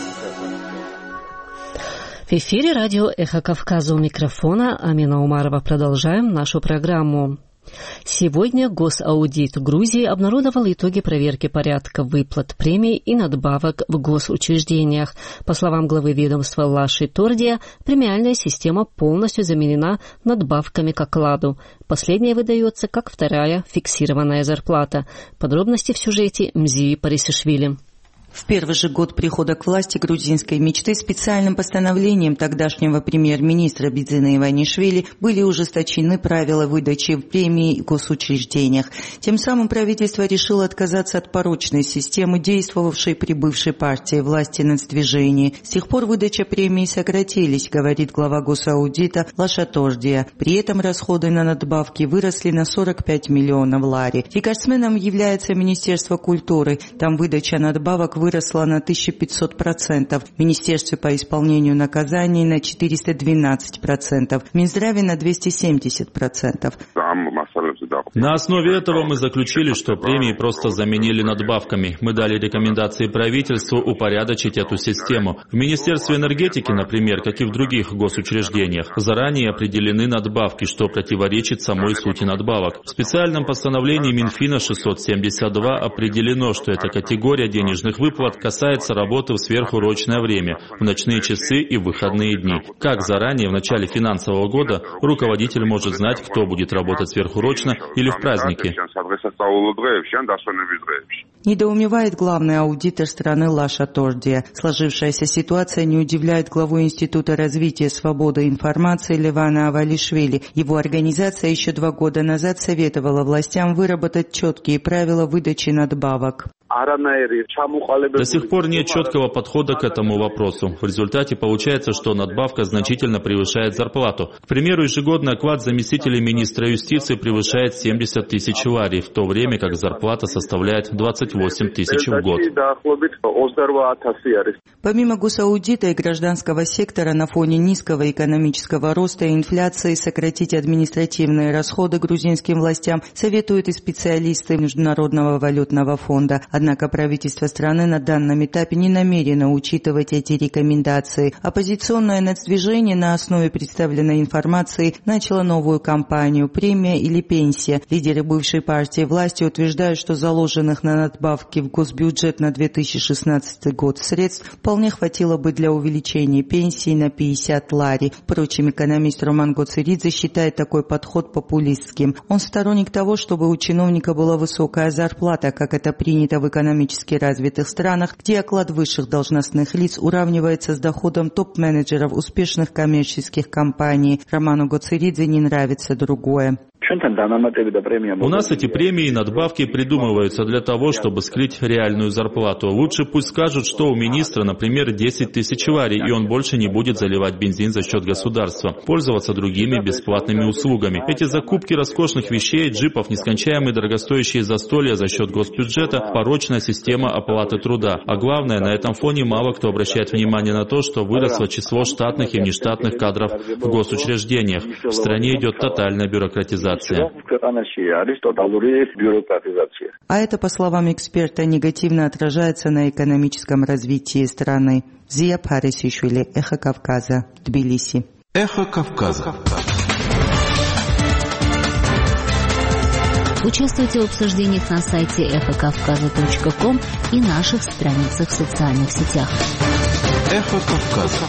В эфире радио «Эхо Кавказа», у микрофона Амина Умарова. Продолжаем нашу программу. Сегодня Госаудит Грузии обнародовал итоги проверки порядка выплат премий и надбавок в госучреждениях. По словам главы ведомства Лаши Тордия, премиальная система полностью заменена надбавками к окладу. Последняя выдается как вторая фиксированная зарплата. Подробности в сюжете Мзии Парисишвили. В первый же год прихода к власти грузинской мечты специальным постановлением тогдашнего премьер-министра Бидзина Иванишвили были ужесточены правила выдачи премий в госучреждениях. Тем самым правительство решило отказаться от порочной системы, действовавшей при бывшей партии власти нацдвижения. С тех пор выдача премий сократились, говорит глава Госаудита Лаша Тордия. При этом расходы на надбавки выросли на 45 миллионов лари. Рекордсменом является Министерство культуры. Там выдача надбавок выросла на 1500%, в Министерстве по исполнению наказаний на 412%, в Минздраве на 270%. На основе этого мы заключили, что премии просто заменили надбавками. Мы дали рекомендации правительству упорядочить эту систему. В Министерстве энергетики, например, как и в других госучреждениях, заранее определены надбавки, что противоречит самой сути надбавок. В специальном постановлении Минфина 672 определено, что эта категория денежных выплат касается работы в сверхурочное время, в ночные часы и в выходные дни. Как заранее в начале финансового года руководитель может знать, кто будет работать сверхурочно или в праздники? Недоумевает главный аудитор страны Лаша Тордия. Сложившаяся ситуация не удивляет главу Института развития свободы информации Левана Авалишвили. Его организация еще 2 года назад советовала властям выработать четкие правила выдачи надбавок. До сих пор нет четкого подхода к этому вопросу. В результате получается, что надбавка значительно превышает зарплату. К примеру, ежегодный оклад заместителей министра юстиции превышает 70 тысяч лари, в то время как зарплата составляет 28 тысяч в год. Помимо госаудита и гражданского сектора, на фоне низкого экономического роста и инфляции сократить административные расходы грузинским властям советуют и специалисты Международного валютного фонда. Однако правительство страны на данном этапе не намерено учитывать эти рекомендации. Оппозиционное нацдвижение на основе представленной информации начало новую кампанию «Премия или пенсия». Лидеры бывшей партии власти утверждают, что заложенных на надбавки в госбюджет на 2016 год средств вполне хватило бы для увеличения пенсии на 50 лари. Впрочем, экономист Роман Гоцеридзе считает такой подход популистским. Он сторонник того, чтобы у чиновника была высокая зарплата, как это принято в экономически развитых странах, где оклад высших должностных лиц уравнивается с доходом топ-менеджеров успешных коммерческих компаний. Роману Гоцеридзе не нравится другое. У нас эти премии и надбавки придумываются для того, чтобы скрыть реальную зарплату. Лучше пусть скажут, что у министра, например, 10 тысяч лари, и он больше не будет заливать бензин за счет государства, пользоваться другими бесплатными услугами. Эти закупки роскошных вещей, джипов, нескончаемые дорогостоящие застолья за счет госбюджета, порочная система оплаты труда. А главное, на этом фоне мало кто обращает внимание на то, что выросло число штатных и внештатных кадров в госучреждениях. В стране идет тотальная бюрократизация. бюрократизация. А это, по словам эксперта, негативно отражается на экономическом развитии страны. Зия Парисишвили, Эхо Кавказа, Тбилиси. Эхо Кавказа. Участвуйте в обсуждениях на сайте эхокавказа.ком и наших страницах в социальных сетях. Эхо Кавказа.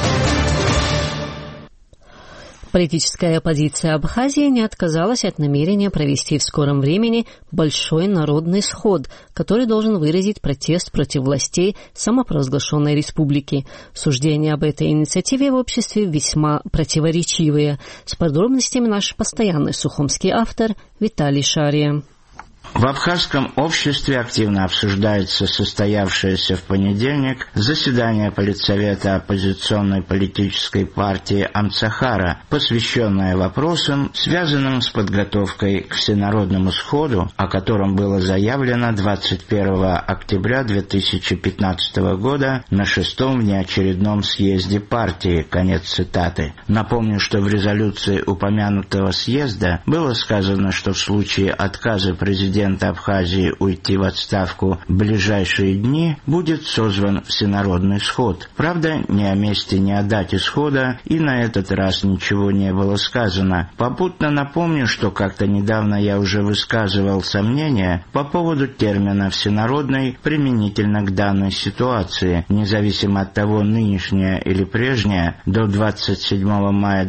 Политическая оппозиция Абхазии не отказалась от намерения провести в скором времени большой народный сход, который должен выразить протест против властей самопровозглашенной республики. Суждения об этой инициативе в обществе весьма противоречивые. С подробностями наш постоянный сухумский автор Виталий Шария. В абхазском обществе активно обсуждается состоявшееся в понедельник заседание Политсовета оппозиционной политической партии Амцахара, посвященное вопросам, связанным с подготовкой к всенародному сходу, о котором было заявлено 21 октября 2015 года на 6-м внеочередном съезде партии. Конец цитаты. Напомню, что в резолюции упомянутого съезда было сказано, что в случае отказа президента Абхазии уйти в отставку в ближайшие дни будет созван всенародный сход. Правда, ни о месте, ни о дате схода и на этот раз ничего не было сказано. Попутно напомню, что как-то недавно я уже высказывал сомнения по поводу термина «всенародный» применительно к данной ситуации. Независимо от того, нынешняя или прежняя, до 27 мая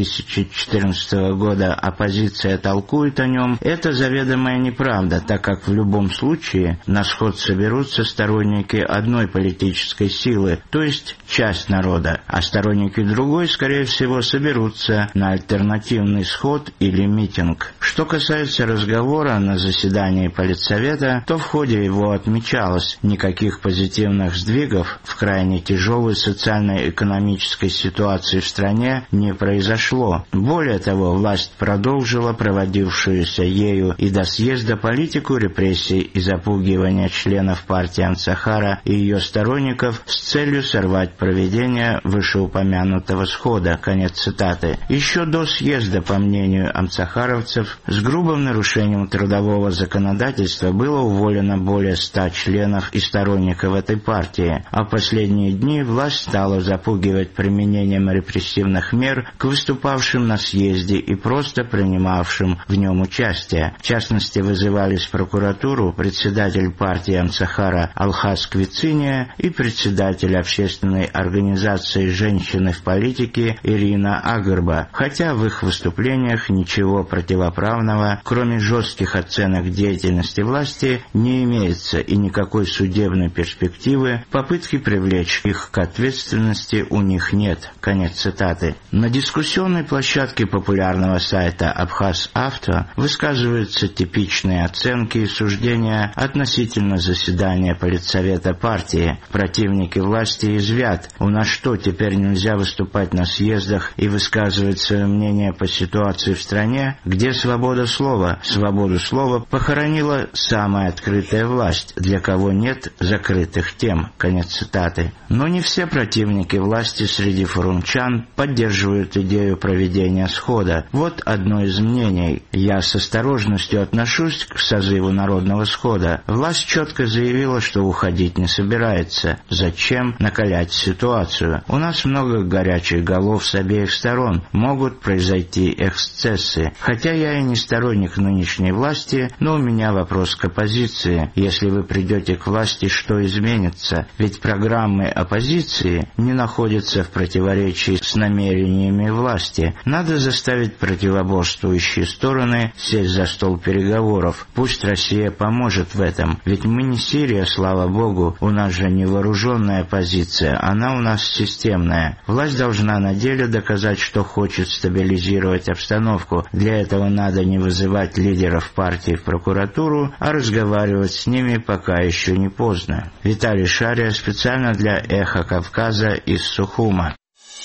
2014 года оппозиция толкует о нем, это заведомая неправда, так как в любом случае на сход соберутся сторонники одной политической силы, то есть часть народа, а сторонники другой, скорее всего, соберутся на альтернативный сход или митинг. Что касается разговора на заседании Политсовета, то в ходе его отмечалось, никаких позитивных сдвигов в крайне тяжелой социально-экономической ситуации в стране не произошло. Более того, власть продолжила проводившуюся ею и до съезда политику репрессий и запугивания членов партии Амцахара и ее сторонников с целью сорвать проведение вышеупомянутого схода. Конец цитаты. Еще до съезда, по мнению амцахаровцев, с грубым нарушением трудового законодательства было уволено более 100 членов и сторонников этой партии, а в последние дни власть стала запугивать применением репрессивных мер к выступавшим на съезде и просто принимавшим в нем участие. В частности, вызывались в прокуратуру председатель партии Амцахара Алхас Квициния и председатель общественной организации «Женщины в политике» Ирина Агарба, хотя в их выступлениях ничего противоправного, кроме жестких оценок деятельности власти, не имеется и никакой судебной перспективы попытки привлечь их к ответственности у них нет. Конец цитаты. На дискуссионной площадке популярного сайта Абхаз-Авто высказываются типичные оценки и суждения относительно заседания Политсовета партии. Противники власти извят: у нас что, теперь нельзя выступать на съездах и высказывать свое мнение по ситуации в стране? Где свобода слова? Свободу слова похоронила самая открытая власть, для кого нет закрытых тем. Конец цитаты. Но не все противники власти среди форумчан поддерживают идею проведения схода. Вот одно из мнений. Я с осторожностью отношусь к созыву народного схода. Власть четко заявила, что уходить не собирается. Зачем накалять ситуацию? У нас много горячих голов с обеих сторон. Могут произойти эксцессы. Хотя я и не сторонник нынешней власти, но у меня вопрос к оппозиции. Если вы придете к власти, что изменится? Ведь программы оппозиции не находятся в противоречии с намерениями власти. Надо заставить противоборствующие стороны сесть за стол переговоров. Пусть Россия поможет в этом. Ведь мы не Сирия, слава богу. У нас же не вооруженная оппозиция, она у нас системная. Власть должна на деле доказать, что хочет стабилизировать обстановку. Для этого надо не вызывать лидеров партии в прокуратуру, а разговаривать с ними, пока еще не поздно. Виталий Шария, специально для «Эхо Кавказа» из Сухума.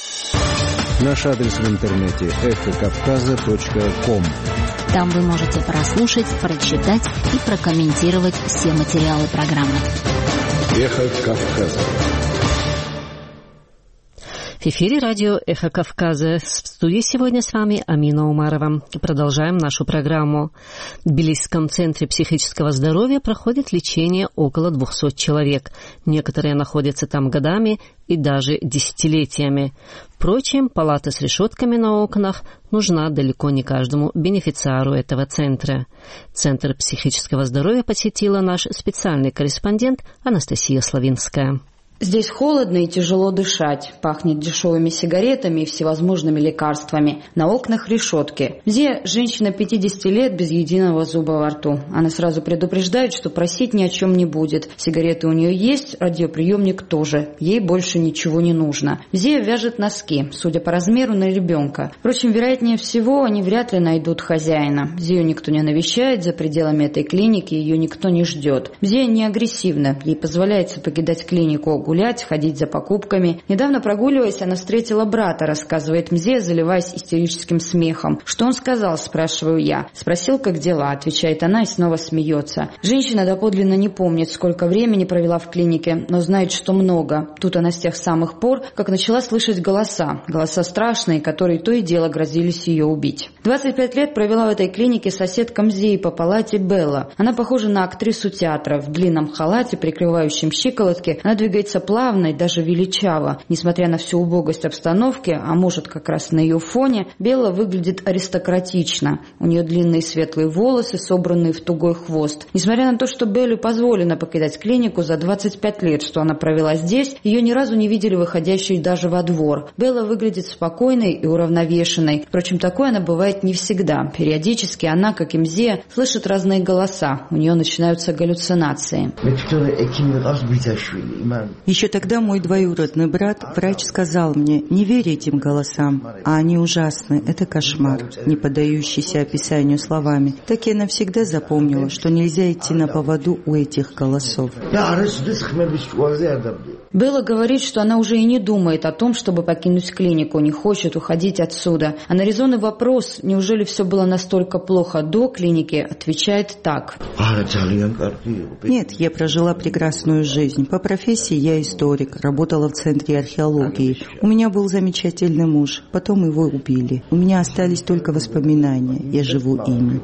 Наш адрес в интернете эхокавказа.ком. Там вы можете прослушать, прочитать и прокомментировать все материалы программы. Эхо Кавказа. В эфире радио «Эхо Кавказа». В студии сегодня с вами Амина Умарова. Продолжаем нашу программу. В Тбилисском центре психического здоровья проходит лечение около 200 человек. Некоторые находятся там годами и даже десятилетиями. Впрочем, палата с решетками на окнах нужна далеко не каждому бенефициару этого центра. Центр психического здоровья посетила наш специальный корреспондент Анастасия Славинская. Здесь холодно и тяжело дышать, пахнет дешевыми сигаретами и всевозможными лекарствами. На окнах решетки. Где женщина 50 лет без единого зуба во рту. Она сразу предупреждает, что просить ни о чем не будет. Сигареты у нее есть, радиоприемник тоже. Ей больше ничего не нужно. Где вяжет носки, судя по размеру, на ребенка. Впрочем, вероятнее всего, они вряд ли найдут хозяина. Зею никто не навещает, за пределами этой клиники ее никто не ждет. Зея не агрессивна, ей позволяется покидать клинику, гулять, ходить за покупками. Недавно прогуливаясь, она встретила брата, рассказывает Мзе, заливаясь истерическим смехом. «Что он сказал?» – спрашиваю я. «Спросил, как дела?» – отвечает она и снова смеется. Женщина доподлинно не помнит, сколько времени провела в клинике, но знает, что много. Тут она с тех самых пор, как начала слышать голоса. Голоса страшные, которые то и дело грозились ее убить. 25 лет провела в этой клинике соседка Мзеи по палате Белла. Она похожа на актрису театра. В длинном халате, прикрывающем щиколотки, она двигается плавно и даже величаво. Несмотря на всю убогость обстановки, а может как раз на ее фоне, Белла выглядит аристократично. У нее длинные светлые волосы, собранные в тугой хвост. Несмотря на то, что Белле позволено покидать клинику за 25 лет, что она провела здесь, ее ни разу не видели выходящей даже во двор. Белла выглядит спокойной и уравновешенной. Впрочем, такой она бывает не всегда. Периодически она, как и Мзе, слышит разные голоса. У нее начинаются галлюцинации. Еще тогда мой двоюродный брат, врач, сказал мне: не верь этим голосам, а они ужасны, это кошмар, не поддающийся описанию словами. Так я навсегда запомнила, что нельзя идти на поводу у этих голосов. Белла говорит, что она уже и не думает о том, чтобы покинуть клинику, не хочет уходить отсюда. А на резонный вопрос, неужели все было настолько плохо до клиники, отвечает так. Нет, я прожила прекрасную жизнь. По профессии я историк, работала в Центре археологии. У меня был замечательный муж, потом его убили. У меня остались только воспоминания, я живу ими.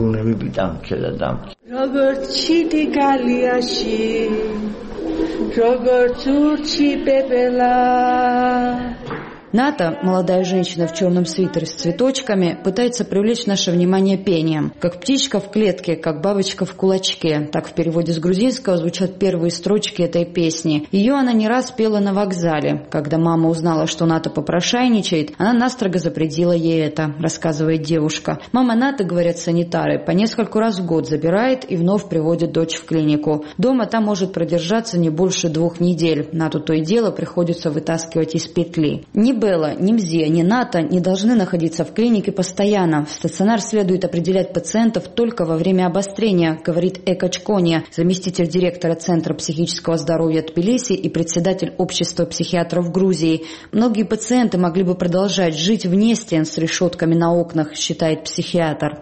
Ната, молодая женщина в черном свитере с цветочками, пытается привлечь наше внимание пением. Как птичка в клетке, как бабочка в кулачке. Так в переводе с грузинского звучат первые строчки этой песни. Ее она не раз пела на вокзале. Когда мама узнала, что Ната попрошайничает, она настрого запретила ей это, рассказывает девушка. Мама Ната, говорят санитары, по нескольку раз в год забирает и вновь приводит дочь в клинику. Дома та может продержаться не больше 2 недель. Нату то и дело приходится вытаскивать из петли. Ни Белла, ни Мзе, ни Ната не должны находиться в клинике постоянно. В стационар следует определять пациентов только во время обострения, говорит Эка Чкония, заместитель директора Центра психического здоровья Тбилиси и председатель общества психиатров Грузии. Многие пациенты могли бы продолжать жить вне стен с решетками на окнах, считает психиатр.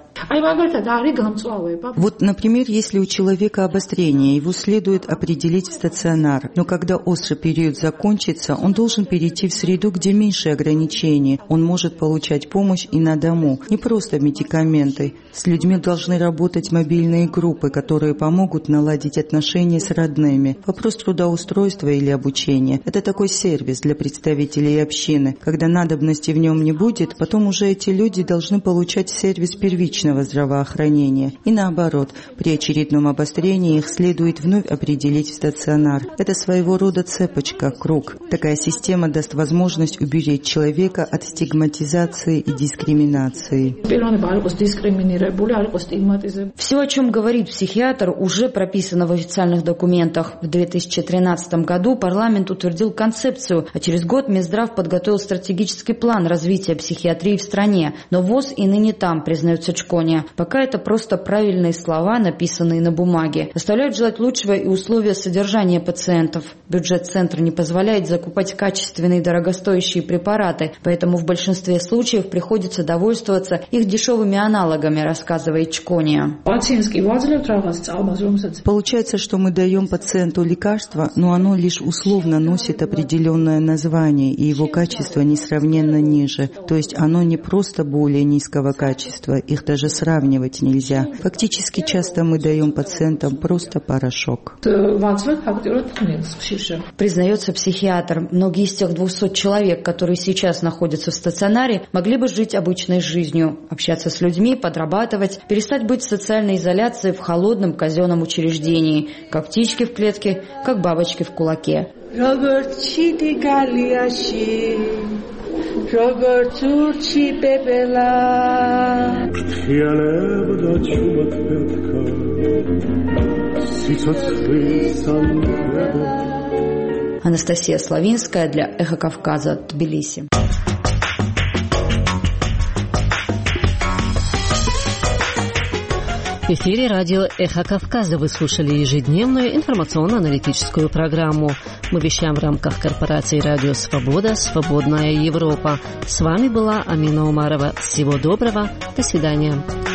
Вот, например, если у человека обострение, его следует определить в стационар. Но когда острый период закончится, он должен перейти в среду, где меньше ограничений. Он может получать помощь и на дому, не просто медикаменты. С людьми должны работать мобильные группы, которые помогут наладить отношения с родными. Вопрос трудоустройства или обучения – это такой сервис для представителей общины. Когда надобности в нем не будет, потом уже эти люди должны получать сервис первичного здравоохранения. И наоборот, при очередном обострении их следует вновь определить в стационар. Это своего рода цепочка, круг. Такая система даст возможность уберечь человека от стигматизации и дискриминации. Все, о чем говорит психиатр, уже прописано в официальных документах. В 2013 году парламент утвердил концепцию, а через год Минздрав подготовил стратегический план развития психиатрии в стране. Но ВОЗ и ныне там, признается Чкония. Пока это просто правильные слова, написанные на бумаге. Оставляют желать лучшего и условия содержания пациентов. Бюджет центра не позволяет закупать качественные дорогостоящие дорогущие препараты, поэтому в большинстве случаев приходится довольствоваться их дешевыми аналогами, рассказывает Чкония. Получается, что мы даем пациенту лекарство, но оно лишь условно носит определенное название, и его качество несравненно ниже. То есть оно не просто более низкого качества, их даже сравнивать нельзя. Фактически часто мы даем пациентам просто порошок. Признается психиатр, многие из тех 200 человек, которые сейчас находятся в стационаре, могли бы жить обычной жизнью, общаться с людьми, подрабатывать, перестать быть в социальной изоляции в холодном казенном учреждении, как птички в клетке, как бабочки в кулаке. Анастасия Славинская для «Эхо Кавказа», Тбилиси. В эфире радио «Эхо Кавказа» вы слушали ежедневную информационно-аналитическую программу. Мы вещаем в рамках корпорации «Радио Свобода», «Свободная Европа». С вами была Амина Умарова. Всего доброго. До свидания.